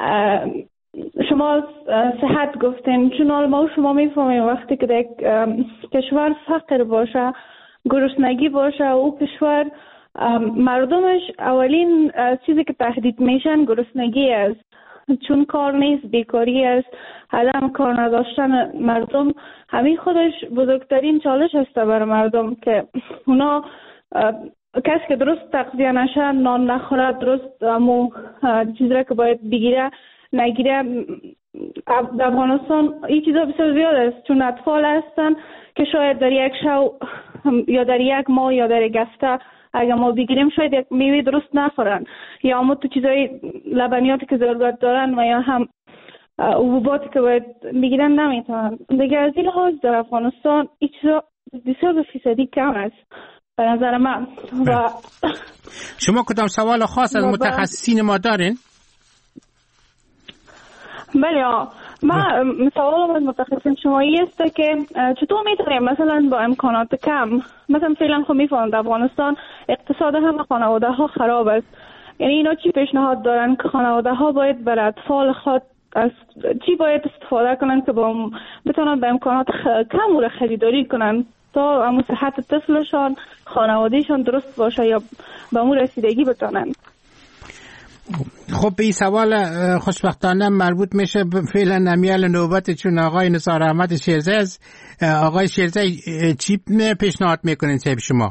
H: شما صحت گفتین، چون ما شما میفهمیم وقتی که در کشور فقر باشه، گرسنگی باشه، او کشور مردمش اولین چیزی که تهدید میشن گرسنگی است، چون کار نیست، بیکاری است، عدم کار نداشتن مردم. همین خودش بزرگترین چالش است برای مردم که اونا کسی که درست تغذیه نشه، نان نخوره، درست امو چیزی که باید بگیره نگیره. در افغانستان این چیزا بسیار زیاد است، چون اطفال هستن که شاید در یک شو یا در یک ماه یا در یک هفته اگر ما بگیریم شاید یک میوه درست نخورن، یا اما تو چیزای لبنیاتی که ضرورت دارن و یا هم حبوباتی که باید بگیرن نمیتونن. دیگه از این لحاظ در افغانستان این چیزا بسیار به فیصدی کم است به نظر من. و
D: شما کدام سوال خاص از متخصصین ما دارین؟
H: بله، من سوالم از متخصصین شما است که چطور میتونیم مثلا با امکانات کم، مثلا فعلا خب میفهمم در افغانستان اقتصاد همه خانواده ها خراب است، یعنی اینا چی پیشنهاد دارن که خانواده ها باید برای اطفال خود از چی باید استفاده کنن که با بتونن به امکانات کم و خریداری کنن تا امو صحت طفلشان، خانوادهشان درست باشه یا به امو رسیدگی بتونن.
D: خب این سوال خوشبختانه مربوط میشه فعلا نمیال نوبت، چون آقای نثار احمد شیرزه است. آقای شیرزه چی پیشنهاد میکنین صاحب شما؟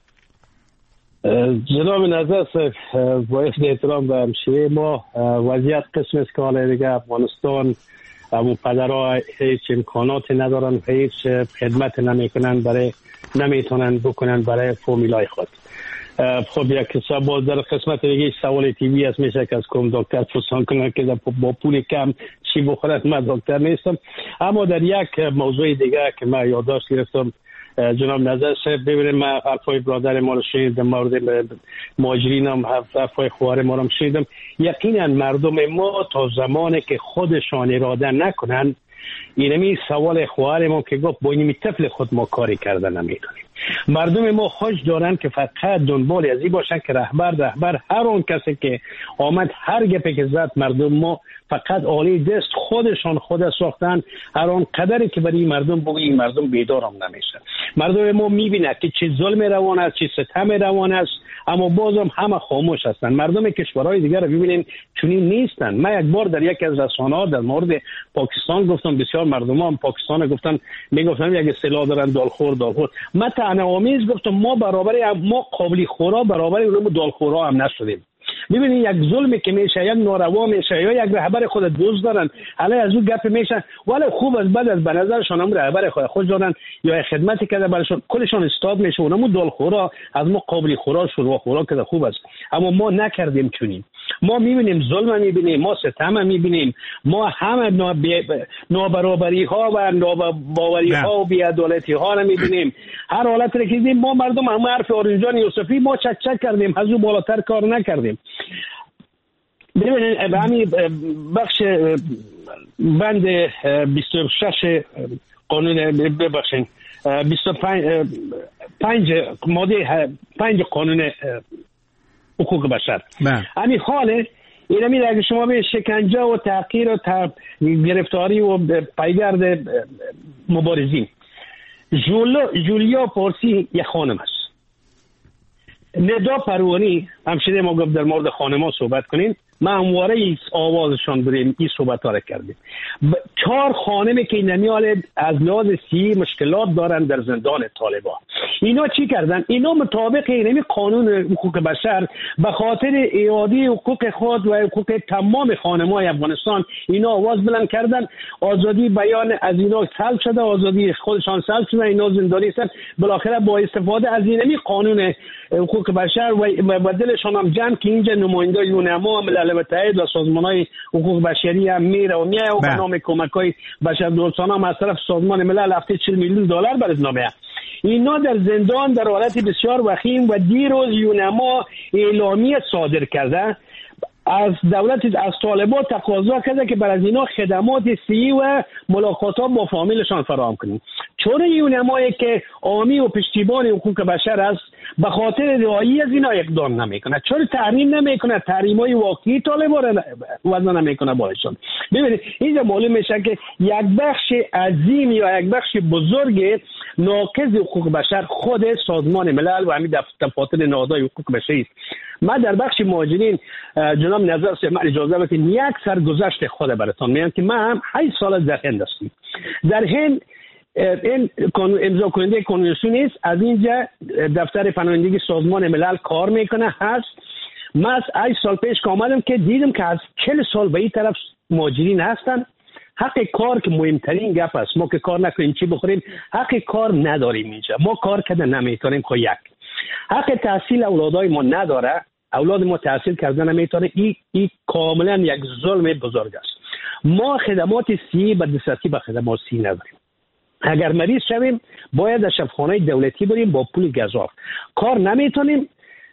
E: جناب نظر صاحب، با احترام به همشیره ما، وضعیت قسم است که حالا دیگه افغانستان همون پدرها هیچ امکاناتی ندارن، هیچ خدمت نمیکنن، برای نمیتونن بکنن برای فامیلای خود. خب یک سوال در قسمت دیگه سوال تیوی است، میشه که از کم دکتر پرسان کنن که با پول کم چی بخورد. من دکتر نیستم، اما در یک موضوع دیگه که من یادداشت گرفتم جناب نظر صاحب، ببینید من حرفای برادر ما رو شنیدم، مورد مهاجرین هم حرفای خواهر ما رو شنیدم. یقینا مردم ما تا زمانی که خودشان اراده نکنن، اینمی سوال خواهر ما که گفت با این طفل خود ما کاری کردن نمیتونیم. مردم ما خوش دارن که فقط دنبال ازی باشن که رهبر رهبر هر اون کسی که آمد هر گپی که زد مردم ما فقط عالی دست خودشان خود ساختن. هر آن قدری که برای مردم بگی این مردم بیدار هم نمیشه. مردم ما میبینه که چه ظلم روان است چه ستم روان است، اما بازم همه خاموش هستند. مردم کشورهای دیگر رو ببینین چنین نیستن. من یک بار در یک از رسانه‌ها در مورد پاکستان گفتم، بسیار مردم هم پاکستان گفتن میگفتن یک اصطلاح دارن دالخور دالخور. من طعنه‌آمیز گفتم ما برابر ما قابلی خورا برابر اونم دالخورا هم نشدیم. ببینید یک ظلمی که میشه، یک ناروا میشه، یا یک رهبر خود دوست دارن علی از اون گپ میشه، ولی خوب از بعد از به نظرشان هم رهبر خود خود دارن یا خدمتی کرده براشون کلشان استاد میشه، اونم دالخورا از ما قابلی خورا شد و خورا که خوب است. اما ما نکردیم چنین. ما میبینیم ظلم میبینیم، ما ستم میبینیم، ما همه نابرابری ها و ناباوری ها و بی‌عدالتی ها رو میبینیم. هر حالت رو که دیدیم ما مردم هم حرف آرنجان یوسفی ما چک چک کردیم، از اون بالاتر کار نکردیم. ببینید همین بخش بند بیست و شش قانون ببخشید بیست و پنج ماده پنج قانون حقوق بشر همین حاله این همین اگه شما به شکنجه و تحقیر و گرفتاری و پیگرد مبارزین. جولیا پارسی یک خانم است. ندا پروانی همشده ما گفت در مورد خانم ها صحبت کنین، ما همواره آوازشان بریم این صحبت ها را کردیم. چهار خانمی که نمیاله از لحاظ سی مشکلات دارن در زندان طالبان. اینا چی کردن؟ اینا مطابق اینمی قانون حقوق بشر به خاطر اعاده حقوق خود و حقوق تمام خانم‌های افغانستان اینا آواز بلند کردن. آزادی بیان از اینا سلب شده، آزادی خودشان سلب شده، اینا زندانی هستن. بالاخره با استفاده از اینمی قانون حقوق بشر و دلشان هم جمع که اینجا نماینده یونما ملل متحد و سازمان‌های حقوق بشری هم میره و میایه و به نام کمک‌های بشردوستانه هم از طرف سازمان ملل هفته چهل میلیون دلار برای نامه. اینا در زندان در حالت بسیار وخیم و دیروز یونما اعلامیه صادر کرده از دولت از طالبان تقاضا کرده که برای اینا خدمات صحی و ملاقاتات با فامیلشان فراهم کنید. چون یونمایی که عامی و پشتیبان حقوق بشر است به خاطر رعایی از اینا اقدام نمیکنه، چون تحریم نمیکنه، تحریمای واقعی طالبان وضع نمیکنه بالشون. ببینید اینجا معلوم میشه که یک بخش عظیم یا یک بخش بزرگ ناقض حقوق بشر خود سازمان ملل و همین دفاتر نهادهای حقوق بشری است. من در بخش مهاجرین جناب نظر سه من اجازه بدید یک سرگذشت خود براتون میگم که من هم هشت سال در هند هستم. در هند این امضا کننده کنوانسیون است. از اینجا دفتر پناهندگی سازمان ملل کار میکنه هست. من از هشت سال پیش که آمدم که دیدم که از چهل سال به این طرف مهاجرین هستن. حق کار که مهمترین گپ است. ما که کار نکنیم چی بخوریم؟ حق کار نداریم اینجا. ما کار کرده نمیتونیم. خو یک حق تحصیل اولادای ما نداره. اولاد ما تحصیل کردن نمیتونه. این ای کاملا یک ظلم بزرگ است. ما خدمات سی به دسترسی به خدمات سی نداریم. اگر مریض شویم باید در شفاخانه دولتی بریم با پول گزاف. کار نمیتونیم،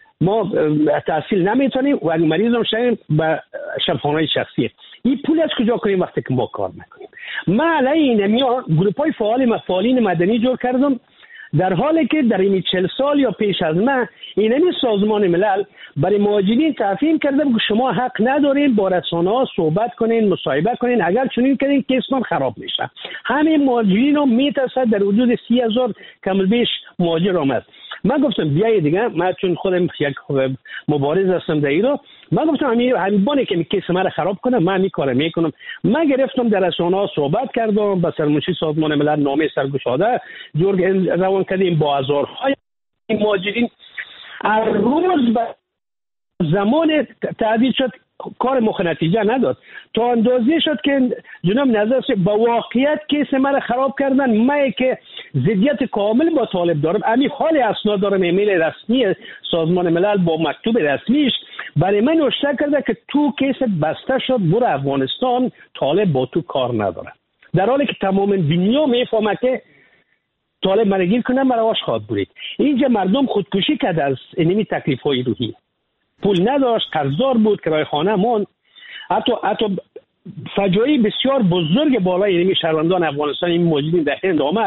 E: ما تحصیل نمیتونیم و اگر مریض هم شویم به شفاخانه شخصی. این پول از کجا کنیم وقتی که ما کار نکنیم؟ من علیه اینمیا گروپای فعال فعالین مدنی جور کردم، در حالی که در این چهل سال یا پیش از من اینمی سازمان ملل برای مهاجرین تفهیم کرده که شما حق ندارین با رسانه‌ها صحبت کنین، مصاحبه کنین، اگر چنین کنین کیسمان خراب میشه. همین مهاجرین رو میترسد در حدود سی هزار کمل بیش مهاجر آمد. من گفتم بیایی دیگه، من چون خودم یک مبارز هستم در ایران، من گفتم همین همین که کیس من خراب کنه من همین کارو میکنم. من گرفتم در رسانه‌ها صحبت کردم، با سرمنشی سازمان ملل نامه سرگشاده جور روان کردیم با هزارهای مهاجرین. هر روز به زمان تعدیل شد کار مخ نتیجه نداد، تا اندازه شد که جناب نظر با واقعیت کیس من خراب کردن. من که ضدیت کامل با طالب دارم، همین حال اسناد دارم، ایمیل رسمی سازمان ملل با مکتوب رسمیش برای من نوشته کرده که تو کیس بسته شد برو افغانستان، طالب با تو کار نداره، در حالی که تمام دنیا میفهمه که طالب من گیر کنه مراش خواد برید. اینجا مردم خودکشی کرده از اینمی تکلیف های روحی، پول نداشت، قرضدار بود، کرایه خانه مون. حتی حتی فجایع بسیار بزرگ بالای اینمی شهروندان افغانستان این موجودین در هند آمد.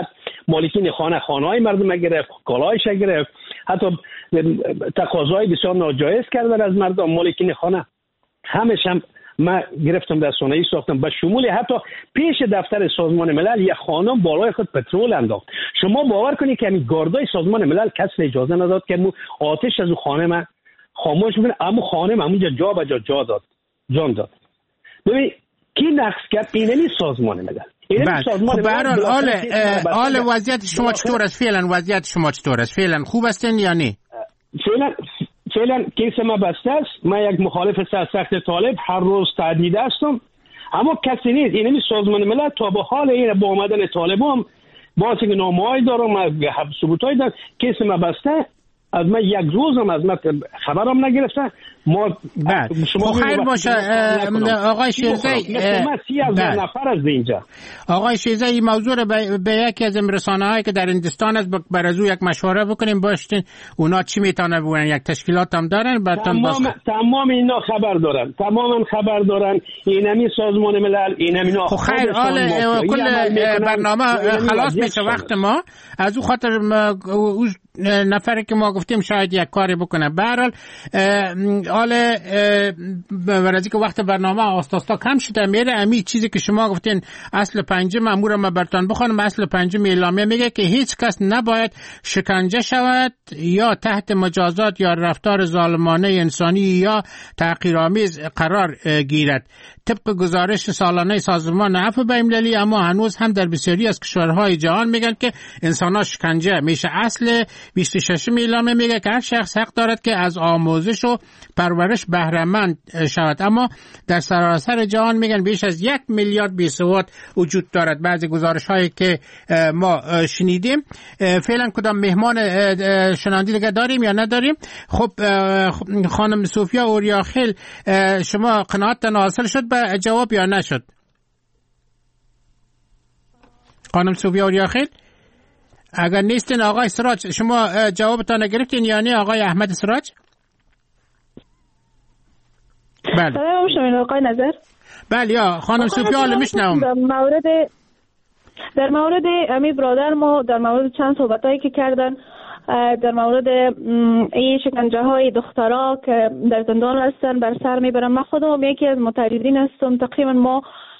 E: مالکین خانه خانه‌های مردم گرفت، کالایش گرفت، حتی تقاضای بسیار ناجایز کردن از مردم مالکین خانه. همش هم من گرفتم در رسانه‌ای ساختم، به شمول حتی پیش دفتر سازمان ملل یک خانم بالای خود پترول انداخت. شما باور کنید که همین گاردای سازمان ملل کسی اجازه نداد که آتش از اون خانه من خاموش کنه، اما خانه من اونجا جا به جا جا داد، جان داد. ببین کی نقص کرد؟ اینمی سازمان ملل.
D: بله. خب به هر حال حال حال وضعیت شما چطور است فعلا؟ وضعیت شما چطور است فعلا؟ خوب هستین یا نه؟
E: فعلا فعلا کیس ما بسته است. من یک مخالف سرسخت طالب هر روز تهدید هستم، اما کسی نیست. اینمی سازمان ملل تا به حال این با آمدن طالبان با اینکه نامه‌ای دارم، ثبوتایی دارم، کیس ما بسته. از من یک روزم از من خبرم نگرفتن. ما
D: شما خیر باشه آقای شیرزی،
E: ما سی هزار نفر از اینجا.
D: آقای شیرزی این موضوع رو به یکی از رسانه‌هایی که در هندوستان است بر از او یک مشوره بکنیم باشین اونا چی میتونه بگن. یک تشکیلات هم دارن.
E: تمام باز... تمام اینا خبر دارن، تماما خبر دارن. اینمی سازمان ملل، اینمی اینا.
D: خب خیر حال کل برنامه خلاص میشه وقت ما. از او خاطر او نفری که ما گفتیم شاید یک کاری بکنه. به هر حال حال برای که وقت برنامه آستاستا کم شده میره، امی چیزی که شما گفتین اصل پنجم امور ما برتان بخونم. اصل پنجم اعلامیه میگه که هیچ کس نباید شکنجه شود یا تحت مجازات یا رفتار ظالمانه انسانی یا تحقیرآمیز قرار گیرد. طبق گزارش سالانه سازمان عفو بین‌المللی اما هنوز هم در بسیاری از کشورهای جهان میگن که انسان‌ها شکنجه میشه. اصل بیست و شش اعلامیه میگه که هر شخص حق دارد که از آموزش و پرورش بهره مند شود، اما در سراسر جهان میگن بیش از یک میلیارد بیسواد وجود دارد. بعضی گزارش هایی که ما شنیدیم. فعلا کدام مهمان شنوندی دیگه داریم یا نداریم؟ خب خانم صوفیا اوریاخیل، شما قناعتتان حاصل شد به جواب یا نشد؟ خانم صوفیا اوریاخیل اگر نیستین آقای سراج شما جوابتان گرفتین یا نه آقای احمد سراج؟
H: بله. سلام شما آقای نظر.
D: بله یا خانم صوفیا حالا میشنوم.
H: در مورد در مورد امی برادر ما در مورد چند صحبتایی که کردن در مورد این شکنجه های دخترها که در زندان هستن بر سر میبرن. من خودم یکی از متعرضین هستم. تقریبا ما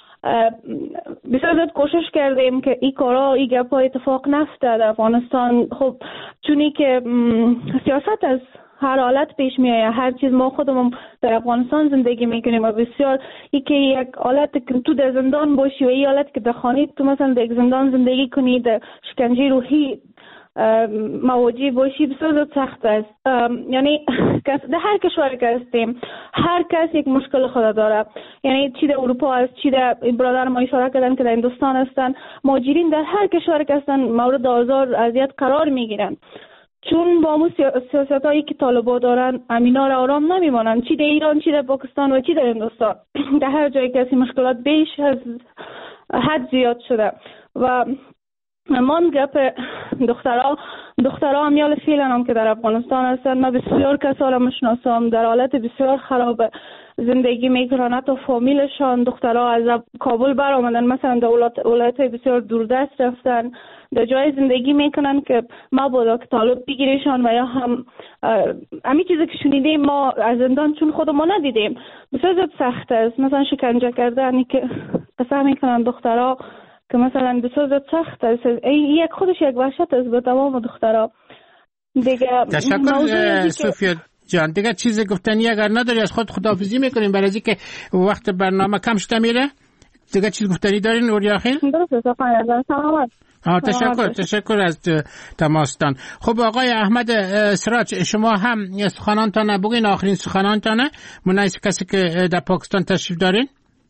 H: بسیار زیاد کوشش کردیم که این کارا این گپا اتفاق نفته در افغانستان. خب چونی که سیاست از هر حالت پیش می آید، هر چیز ما خودمون در افغانستان زندگی میکنیم و بسیار ای که یک حالت که تو در زندان باشی و این حالت که در خانه تو مثلا در زندان زندگی کنی، در شکنجه روحی مواجه باشی بسیار زیاد سخت است. یعنی در هر کشوری که هستیم هر کس یک مشکل خود داره. یعنی چی در اروپا است، چی در برادر ما اشاره کردن که در هندوستان هستن، مهاجرین در هر کشوری که هستن مورد آزار اذیت قرار میگیرن، چون با همون سیاست هایی که طالبا دارن امینا را آرام نمیمانن، چی در ایران، چی در پاکستان و چی در هندوستان. در هر جایی که این مشکلات بیش از حد زیاد شده و من گپ دخترها دخترها امیال فعلا هم که در افغانستان هستن، من بسیار کسا را میشناسم در حالت بسیار خراب زندگی میکنن. حتی فامیلشان دخترها از کابل بر آمدن، مثلا در ولایت بسیار دوردست رفتن، در جای زندگی میکنن که مبادا که طالب بگیرشان و یا هم همین چیزی که شنیدیم ما از زندان چون خود ما ندیدیم بسیار زیاد سخت است. مثلا شکنجه کردن که قسم میکنن دخترها که مثلا بسیار زیاد سخت است. این یک خودش یک وحشت است به تمام دخترها دیگه.
D: تشکر صوفیا جان. دیگه چیزی گفتنی اگر نداری از خود خداحافظی میکنیم برای اینکه وقت برنامه کم شده میره. دیگه چیز گفتنی دارین اوریاخیل؟
H: درسته سلام. سلامت.
D: آه تشکر تشکر از تماستان. خب آقای احمد سراج شما هم سخنانتان بگین، آخرین سخنانتان مناسب کسی که در پاکستان تشریف دارین.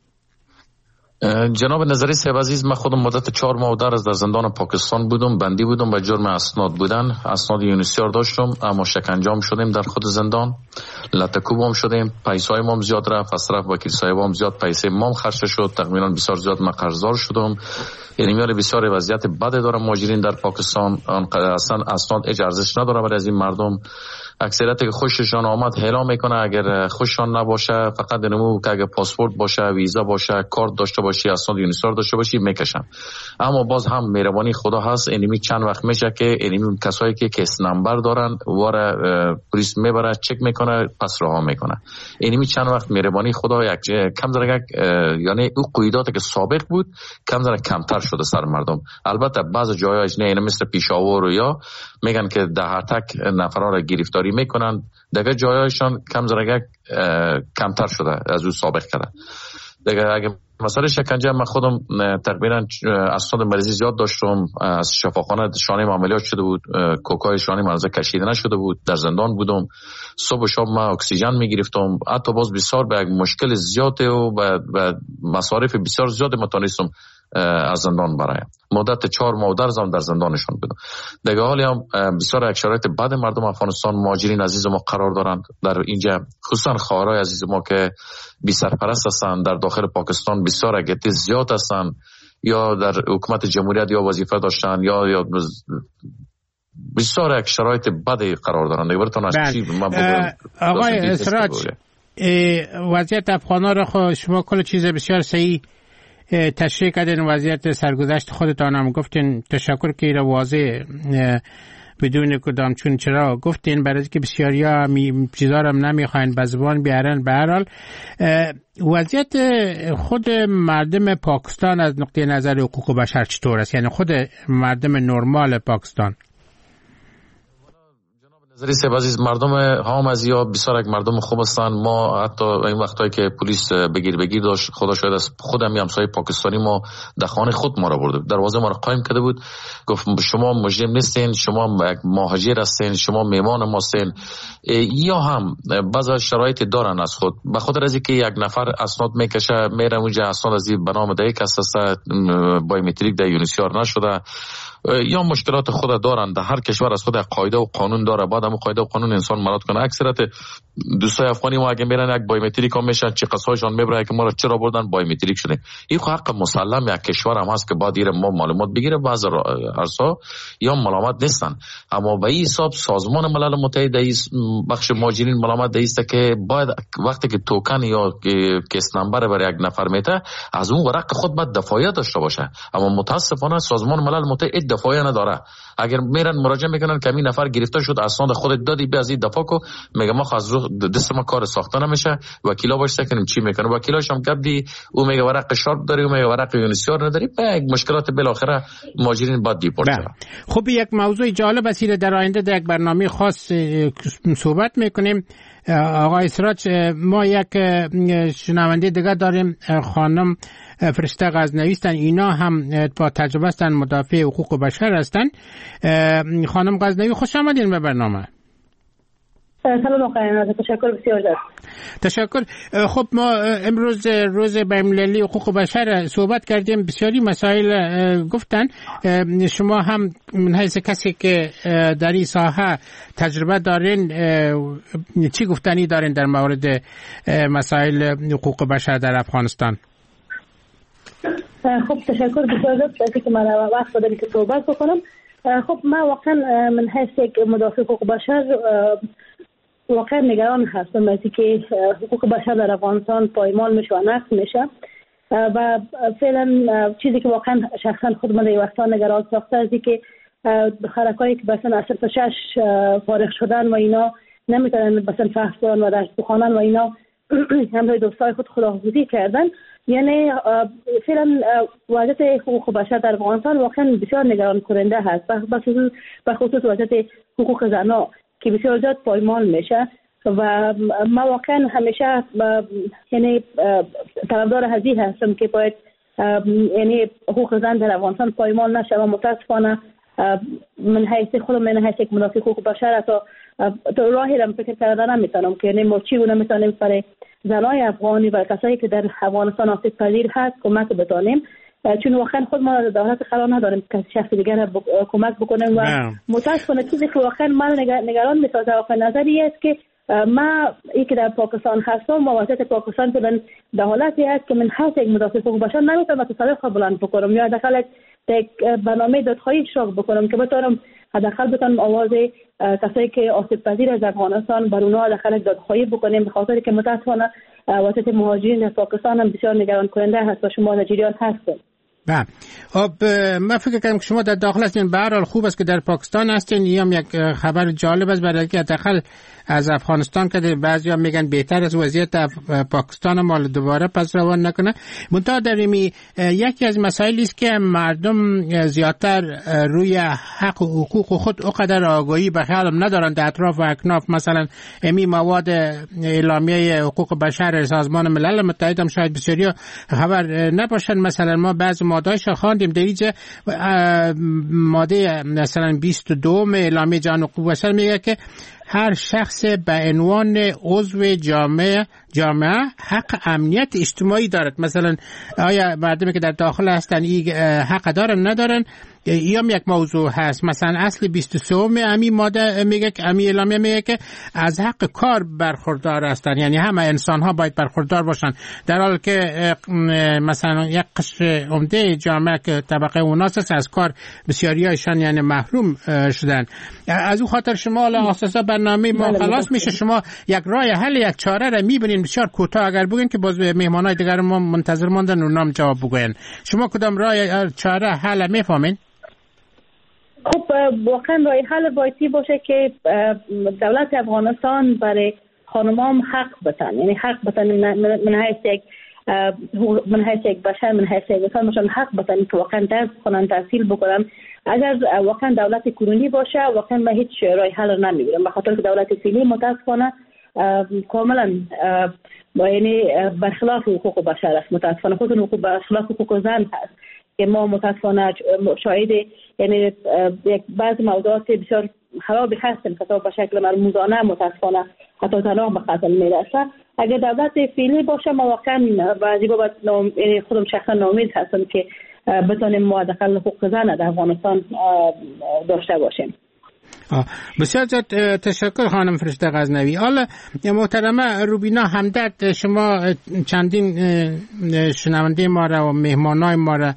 G: جناب نظری صاحب عزیز، من خودم مدت چهار ماه در از در زندان پاکستان بودم، بندی بودم به جرم اسناد بودن، اسناد یونیسیار داشتم اما شکنجه شدیم در خود زندان، لطکوب هم شدیم، پیسای ما زیاد رفت، از طرف وکیل صاحب هم زیاد پیسه ما خرج شد، تقریبا بسیار زیاد من قرضدار شدم. یعنی میاره بسیار وضعیت بده داره مهاجرین در پاکستان، اصلا اسناد اجازهش نداره برای از این مردم. اکثریت که خوششان آمد هلا میکنه، اگر خوششان نباشه فقط نمو که اگر پاسپورت باشه، ویزا باشه، کارت داشته باشی، اسناد یونیسار داشته باشی میکشن. اما باز هم مهربانی خدا هست، اینمی چند وقت میشه که اینمی کسایی که کیس نمبر دارن واره پلیس میبره چک میکنه پس رها میکنه. اینمی چند وقت مهربانی خدا یک کم درگه یعنی او قیوداتی که سابق بود کم درگه کمتر شده سر مردم. البته بعض جایاش نه، این مثل پیشاور یا میگن که ده تک نفرا را گرفتاری میکنن، دیگه جایاشان کم درگه کمتر شده از او سابق کرده. دیگه اگه مثلا شکنجه من خودم تقریبا اسناد مریضی زیاد داشتم، از شفاخانه شانه عملیات شده بود، کوکای شانه مرزه کشیده نشده بود، در زندان بودم، صبح و شب من اکسیژن میگرفتم، حتی باز بسیار به مشکل زیاد و به مصارف بسیار زیاد متونستم از زندان برایم. مدت چهار ماه در زمان در زندانشون بودم. دیگه حالی هم بسیار یک شرایط بد مردم افغانستان مهاجرین عزیز ما قرار دارند در اینجا، خصوصا خواهرای عزیز ما که بی سرپرست هستند در داخل پاکستان بسیار اگتی زیاد هستند، یا در حکومت جمهوریت یا وظیفه داشتن یا یا بسیار یک شرایط بد قرار دارند. دیگه براتون از چی من بگم
D: آقای اسراج، وضعیت افغانا را خود شما کل چیز بسیار صحیح تشریح کردین، وضعیت سرگذشت خودتان هم گفتین. تشکر که ایره واضح بدون کدام چون چرا گفتین، برای اینکه بسیاریا چیزا رو نمیخواین به زبان بیارن. به هر حال وضعیت خود مردم پاکستان از نقطه نظر حقوق بشر چطور است؟ یعنی خود مردم نرمال پاکستان.
G: نظری سه عزیز، مردم هام از یا بسیار یک مردم خوب هستند. ما حتی این وقتایی که پلیس بگیر بگیر داشت، خدا شاید از خودم همسایه پاکستانی ما در خانه خود ما را برده، دروازه ما را قایم کرده بود، گفت شما مجرم نیستین، شما یک مهاجر هستین، شما میمان ما هستین. یا هم بعضی شرایط دارن از خود، به خاطر از اینکه یک نفر اسناد میکشه میره اونجا اسناد از به نام دیگه کس است، بایومتریک در یونیسیار نشده، یا مشکلات خود دارن. در هر کشور از خود قاعده و قانون داره، بعد هم قاعده و قانون انسان مراد کنه. اکثریت دوستای افغانی ما اگه میرن یک بایومتریک هم میشن، چه قصه‌هاشون میبره که ما را چرا بردن بایومتریک شدیم. این خو حق مسلم یک کشور هم هست که باید ایره ما معلومات بگیره. بعضی ارسا یا ملامت نیستن، اما به این حساب سازمان ملل متحد بخش مهاجرین ملامت است که باید وقتی که توکن یا کیس نمبر برای یک نفر میته از اون ورق خود باید دفاعیت داشته باشه. اما متاسفانه سازمان ملل متحد دفاعی نداره. اگر میرن مراجعه میکنن که این نفر گرفته شد، اسناد خودت دادی به از این دفاع کو، میگه ما از رو دست ما کار ساخته نمیشه، وکیلا باش کنیم چی میکنه، وکیلاش هم گبدی او میگه ورق شارپ داری، او میگه ورق یونیسیار نداری، به مشکلات بالاخره مهاجرین بعد دیپورت شدن.
D: خب یک موضوع جالب است، در آینده در یک برنامه خاص صحبت میکنیم. آقای اسراج، ما یک شنونده دیگه داریم، خانم فرشته غزنوی هستن، اینا هم با تجربه هستن، مدافع حقوق بشر هستن. خانم غزنوی خوش آمدین به برنامه.
I: سلام آقای، تشکر بسیار جزیل.
D: تشکر. خب ما امروز روز بین‌المللی حقوق بشر صحبت کردیم، بسیاری مسائل گفتن. شما هم من حیث کسی که در این ساحه تجربه دارین، چی گفتنی دارین در مورد مسائل حقوق بشر در افغانستان؟
I: خب تشکر بسیار جزیل که من وقت دادید که صحبت بکنم. خب من واقعا من حیث یک مدافع حقوق بشر واقعا نگران هستم از اینکه حقوق بشر در افغانستان پایمال میشه و نقض میشه و فعلا چیزی که واقعا شخصا خود من در وقتا نگران ساخته از اینکه خرکایی که مثلا از صفر شش فارغ شدن و اینا نمیتونن مثلا فحص کنن و درس بخوانن و اینا همراه دوستای خود خداحافظی کردن. یعنی فعلا وضعیت حقوق بشر در افغانستان واقعا بسیار نگران کننده هست، به خصوص وضعیت حقوق زنان که بسیار زیاد پایمال میشه و ما واقعا همیشه یعنی طرفدار هذه هستم که باید یعنی حقوق زن در افغانستان پایمال نشه و متاسفانه من حیث خودم من حیث یک مدافع حقوق بشر تا تو راهی را فکر کردن نمیتونم که یعنی ما چی گونه میتونیم برای زنای افغانی و کسایی که در افغانستان آسیب پذیر هست کمک بتونیم، چون واقعا خود ما در حالت قرار نداریم که شخص دیگر را کمک بکنیم و متاسفانه چیزی که واقعا من نگران میسازه واقعا نظری است که ما ای که در پاکستان هستم و وضعیت پاکستان فعلا در حالتی است که من حیث یک مدافع حقوق بشر نمیتونم تصاویر خود بلند بکنم یا حداقل یک برنامه دادخواهی اشتراک بکنم که بتونم حداقل بتونیم آواز کسایی که آسیب پذیر از افغانستان بر اونها حداقل دادخواهی بکنیم، به خاطر که متاسفانه وضعیت مهاجرین در پاکستان هم بسیار نگران کننده هست و شما در جریان هستید.
D: بله. خب من فکر کنم که شما در داخل هستین، به هر حال خوب است که در پاکستان هستین. یا یک خبر جالب است برای که حداقل از افغانستان که بعضیا میگن بهتر از وضعیت پاکستان مال دوباره پس روان نکنه. منتها در می یکی از مسائلی است که مردم زیادتر روی حق و حقوق خود اقدر آگاهی به خیالم ندارن در اطراف و اکناف. مثلا امی مواد اعلامیه حقوق بشر سازمان ملل متحد هم شاید بسیاری خبر نباشن. مثلا ما بعض ماده‌اش خواندیم در اینجا ماده مثلا بیست و دو اعلامیه جهان حقوق بشر میگه که هر شخص به عنوان عضو جامعه جامعه حق امنیت اجتماعی دارد. مثلا آیا مردمی که در داخل هستن این حق دارن ندارن؟ این هم یک موضوع هست. مثلا اصل بیست و سه امی ماده میگه که امی اعلامیه میگه که از حق کار برخوردار هستن، یعنی همه انسان ها باید برخوردار باشن، در حالی که مثلا یک قشر عمده جامعه که طبقه اوناس از کار بسیاری هایشان یعنی محروم شدن. از اون خاطر شما الان اساسا برنامه ما خلاص میشه، شما یک راه حل یک چاره را میبینین بسیار کوتاه اگر بگین که باز مهمانای دیگر ما منتظر ماندن و نام جواب بگوین. شما کدام راه چاره حل میفهمین؟
I: خب واقعا راه حل بایدی باشه که دولت افغانستان برای خانمام حق بتن، یعنی حق بتن من حیث یک من حیث یک بشر، من حیث یک انسان مشان حق بتن که واقعا درس بخونن، تحصیل بکنن. اگر واقعا دولت کنونی باشه واقعا ما هیچ راه حل نمیبینم، به خاطر که دولت فعلی متاسفانه کاملا یعنی برخلاف حقوق بشر است. متاسفانه خود حقوق برخلاف حقوق زن هست که ما متاسفانه شاهد یعنی یک بعض موضوعات بسیار خرابی هستیم که به شکل مرموزانه متاسفانه حتی طلاق به قتل میرسه. اگر دولت فعلی باشه ما واقعا بعضی بابت یعنی خودم شخصا ناامید هستم که بتونیم ما حداقل حقوق زن در افغانستان داشته باشیم.
D: بسیار زیاد تشکر خانم فرشته غزنوی. حالا محترمه روبینا همدرد، شما چندین شنونده ما را و مهمانای ما را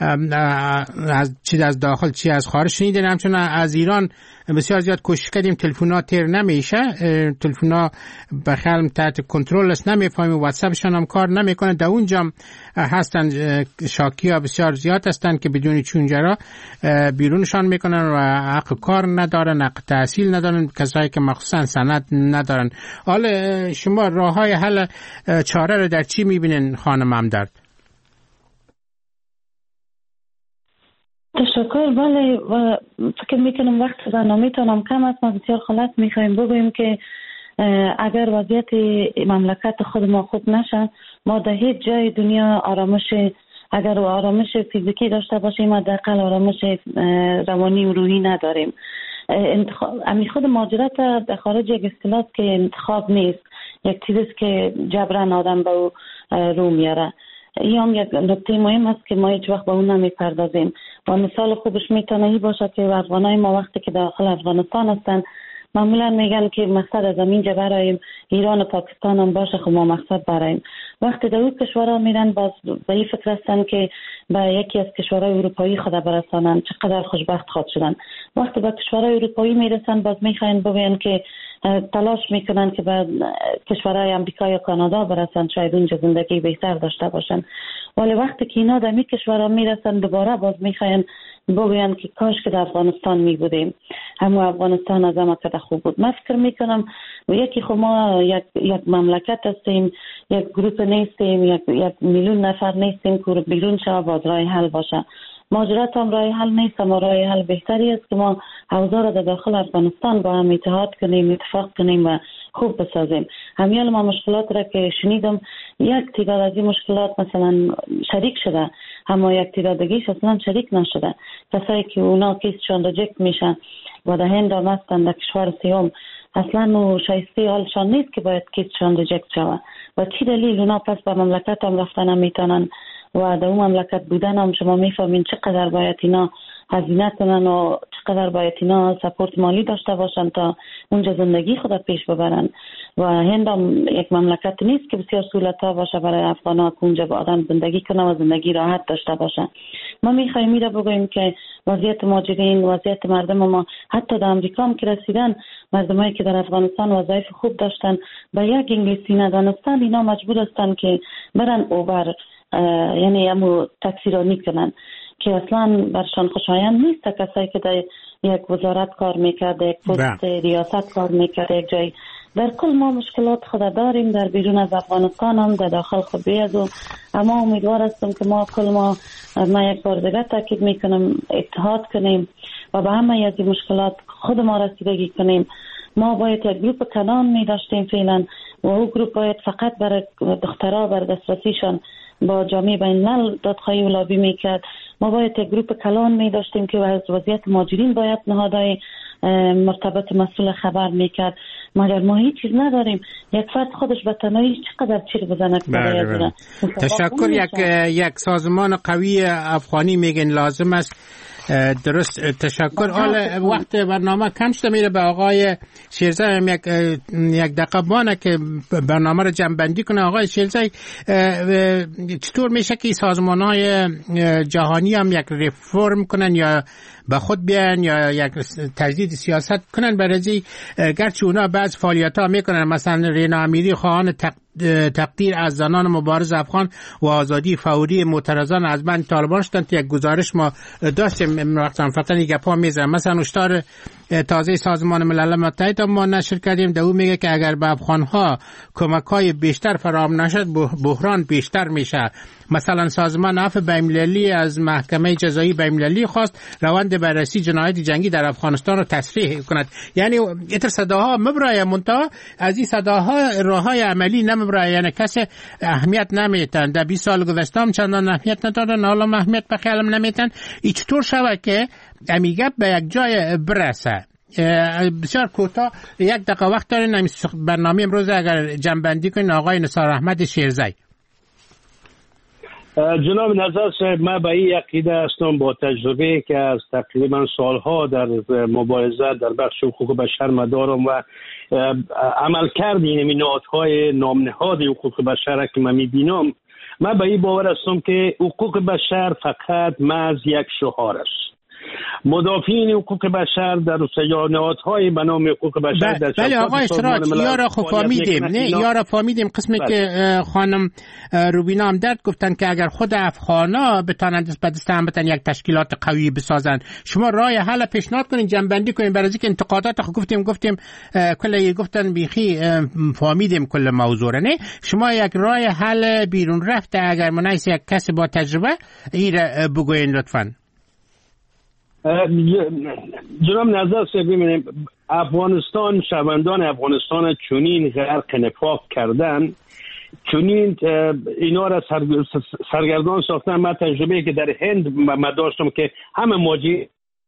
D: از چی از داخل چی از خارج شنیدین، همچنان از ایران بسیار زیاد کوشش کردیم تلفن‌ها تیر نمیشه، تلفن‌ها به خیالم تحت کنترل است، نمیفهمیم، واتساپشون هم کار نمیکنه. در اونجا هستن شاکی‌ها بسیار زیاد هستن که بدون چونجرا بیرونشان میکنن و حق کار ندارن، حق تحصیل ندارن، کسایی که مخصوصا سند ندارن. حالا شما راههای حل چاره رو در چی میبینین خانم همدرد؟
A: تشکر. بله و فکر میکنم وقت برنامه تانم کم است. ما بسیار خلاص میخوایم بگوییم که اگر وضعیت مملکت خود ما خوب نشه، ما در هیچ جای دنیا آرامش، اگر آرامش فیزیکی داشته باشیم حداقل آرامش روانی و روحی نداریم. انتخاب امی خود مهاجرت در خارج یک اصطلاح که انتخاب نیست، یک چیزی که جبران آدم به او رو میاره. این هم یک نکته مهم است که ما هیچ وقت به اون نمیپردازیم. و مثال خوبش میتونه این باشه که افغانای ما وقتی که داخل افغانستان هستن معمولا میگن که مقصد از اینجا برایم ایران و پاکستان هم باشه، خب ما مقصد برایم. وقتی در اون کشورها میرن باز به این فکر هستن که به یکی از کشورهای اروپایی خود برسانن، چقدر خوشبخت خود شدن. وقتی به کشورهای اروپایی میرسن باز میخواین بگن که تلاش میکنن که به کشورهای امریکا یا کانادا برسن، شاید اونجا زندگی بهتر داشته باشن. ولی وقتی که اینا در می کشورها میرسن دوباره باز میخواین بگوین که کاش که در افغانستان می بودیم، همو افغانستان از همه کده خوب بود. من فکر میکنم یکی خب ما یک, یک مملکت هستیم، یک گروپ نیستیم، یک, یک میلیون نفر نیستیم که بیرون شما باز راه حل باشه. مهاجرت هم راه حل نیست، اما راه حل بهتری است که ما اوضاع را در داخل افغانستان با هم اتحاد کنیم، اتفاق کنیم و خوب بسازیم. همیال ما مشکلات را که شنیدم، یک تعداد از این مشکلات مثلا شریک شده، اما یک تعداد دیگه‌اش اصلا شریک نشده. کسایی که اونا کیسشون ریجکت میشن و در هند هم هستن در کشور سیوم، اصلا و شایسته حالشان نیست که باید کیسشون ریجکت شود. و چی دلیل اونا پس به مملکت هم رفتن هم میتونن و در اون مملکت بودن هم شما میفهمین چقدر باید اینا هزینه کنن و چقدر باید اینا سپورت مالی داشته باشن تا اونجا زندگی خود پیش ببرن. و هند هم یک مملکت نیست که بسیار سهولت ها باشه برای افغان ها که اونجا با آدم زندگی کنه و زندگی راحت داشته باشه. ما میخوایم میره بگوییم که وضعیت مهاجرین، وضعیت مردم ما، حتی در امریکا هم که رسیدن، مردمایی که در افغانستان وظایف خوب داشتن به یک انگلیسی ندانستن، اینا مجبور هستن که برن اوبر، یعنی همو تاکسی رانی کنن که اصلا برشان خوشایند نیست. کسایی که در یک وزارت کار میکرد، یک پست ریاست کار میکرد، یک جای، در کل ما مشکلات خود داریم در بیرون از افغانستان هم، در داخل خود بیاد. و اما امیدوار هستم که ما کل ما ما یک بار دیگه تاکید میکنم اتحاد کنیم و به همه از این مشکلات خود ما رسیدگی کنیم. ما باید یک گروپ کلان می داشتیم فعلا و او گروپ باید فقط برای دخترها بر دسترسیشان با جامعه بین الملل دادخواهی و لابی میکرد. ما باید یک گروپ کلان می داشتیم که از وضعیت مهاجرین باید نهادهای مرتبط مسئول خبر میکرد، مگر ما هیچ چیز نداریم. یک فرد خودش به تنهایی چقدر چیر بزنه.
D: تشکر. یک یک سازمان قوی افغانی میگن لازم است. درست، تشکر. حالا وقت برنامه کم شده میره. به آقای شیرزای هم یک یک دقیقه بانه که برنامه رو جمع بندی کنه. آقای شیرزای، چطور میشه که سازمان‌های جهانی هم یک ریفرم کنن یا به خود بیان یا یک تجدید سیاست کنن؟ برای گرچه اونا بعض فعالیت‌ها میکنن، مثلا رینا امیری خواهان تق تقدیر از زنان مبارز افغان و آزادی فوری معترضان از بند طالبان شدند. یک گزارش ما داشتیم وقتا فقط یک پا میزنم. مثلا هشدار تازه سازمان ملل متحد ما نشر کردیم، در اون میگه که اگر به افغانها کمک‌های بیشتر فراهم نشد بحران بیشتر میشه. مثلا سازمان عفو بین‌المللی از محکمه جزایی بین‌المللی خواست روند بررسی جنایت جنگی در افغانستان رو تصریح کند. یعنی ایتر صداها مبرای منتها از این صداها راههای عملی نمبرای، یعنی کسی اهمیت نمیتن. در بیست سال گذشته هم چندان اهمیت ندادن، حالا اهمیت به خیالم نمیتن. این چطور شود که امیگه به یک جای برسه؟ بسیار کوتاه یک دقیقه وقت دارین. برنامه امروز اگر جمع‌بندی کنین آقای نثار احمد شیرزی.
E: جناب نظر صاحب، من به این عقیده هستم با تجربه که از تقریبا سالها در مبارزه در بخش حقوق بشر مدارم و عمل کردیم این نهادهای نامنهاد حقوق بشر که من میبینم، من به این باور هستم که حقوق بشر فقط محض یک شعار است. مدافعین حقوق بشر در نهادهای به نام حقوق بشر در
D: بله آقای اشتراک یا را خب فهمیدیم، نه یا را فهمیدیم قسمی بله. که خانم روبینا هم درد گفتن که اگر خود افغانا بتانند به دست هم بتن یک تشکیلات قوی بسازن، شما راه حل پیشنهاد کنین، جنبندی کنین. برای اینکه انتقادات خب گفتیم گفتیم کلی گفتن بیخی فهمیدیم کل موضوع را، نه شما یک راه حل بیرون رفته اگر مناسب یک کسی با تجربه این بگوین لطفاً.
E: جناب نظر صاحب، ببینیم افغانستان، شهروندان افغانستان چنین غرق نفاق کردن، چنین اینا را سرگردان ساختن. من تجربه که در هند ما داشتم که همه ماجی.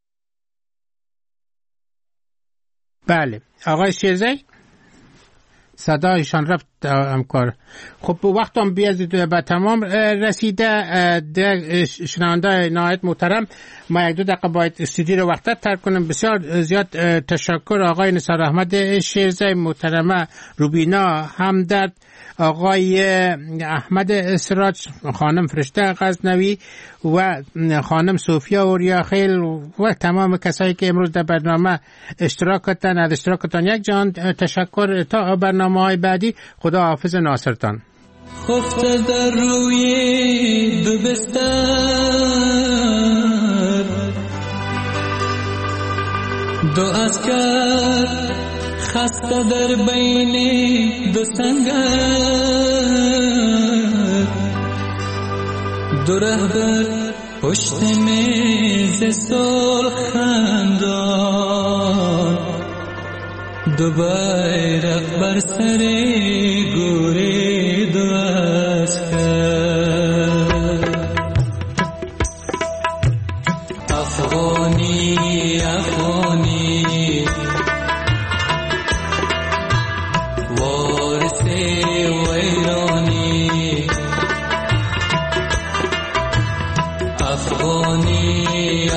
D: بله آقای شیرزی صدایشان رفت همکار. خب وقت هم بیازید به تمام رسیده. شنونده نهایت محترم، ما یک دو دقیقه باید استودیو رو وقت ترک کنم. بسیار زیاد تشکر آقای نثار احمد شیرزی، محترمه روبینا همدرد، آقای احمد اسراج، خانم فرشته غزنوی و خانم صوفیا اوریاخیل و تمام کسایی که امروز در برنامه اشتراک کردن. از اشتراکتان یک جان تشکر. تا برنامه های بعدی، خدا حافظ ناصرتان.
J: خفته در روی دو بستر، دو اسکر خسته در بین دو سنگر، دو رهبر پشت میز صلح خندان، دو بیرق بر سر گوری دو اسکر. افغانی افغانی وارث ویرانی، افغانی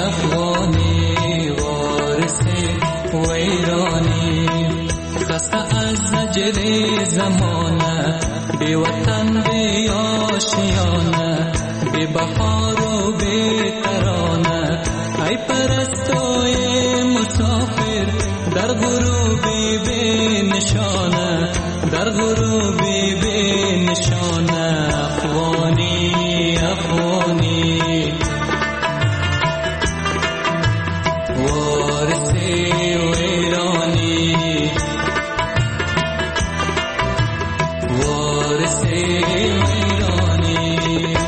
J: افغانی وارث ویرانی، خسته از زنجیر زمانه، بی وطن بی آشیانه، بی بهار و بی ترانه. ای پرستوی مسافر در غروبی بی نشانه، در غروبی بی نشانه. افغانی افغانی وارثی ویرانی، وارثی ویرانی.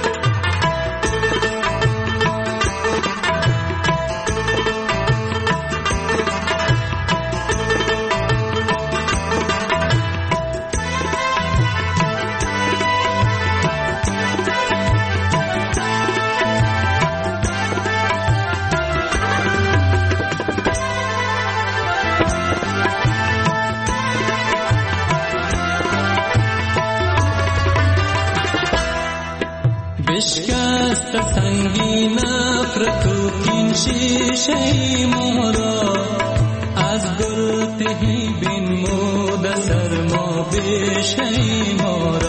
J: بشکست سنگی نفرت و کین شیشه ما را، از گل تهی بین مود سرما بشه ما را.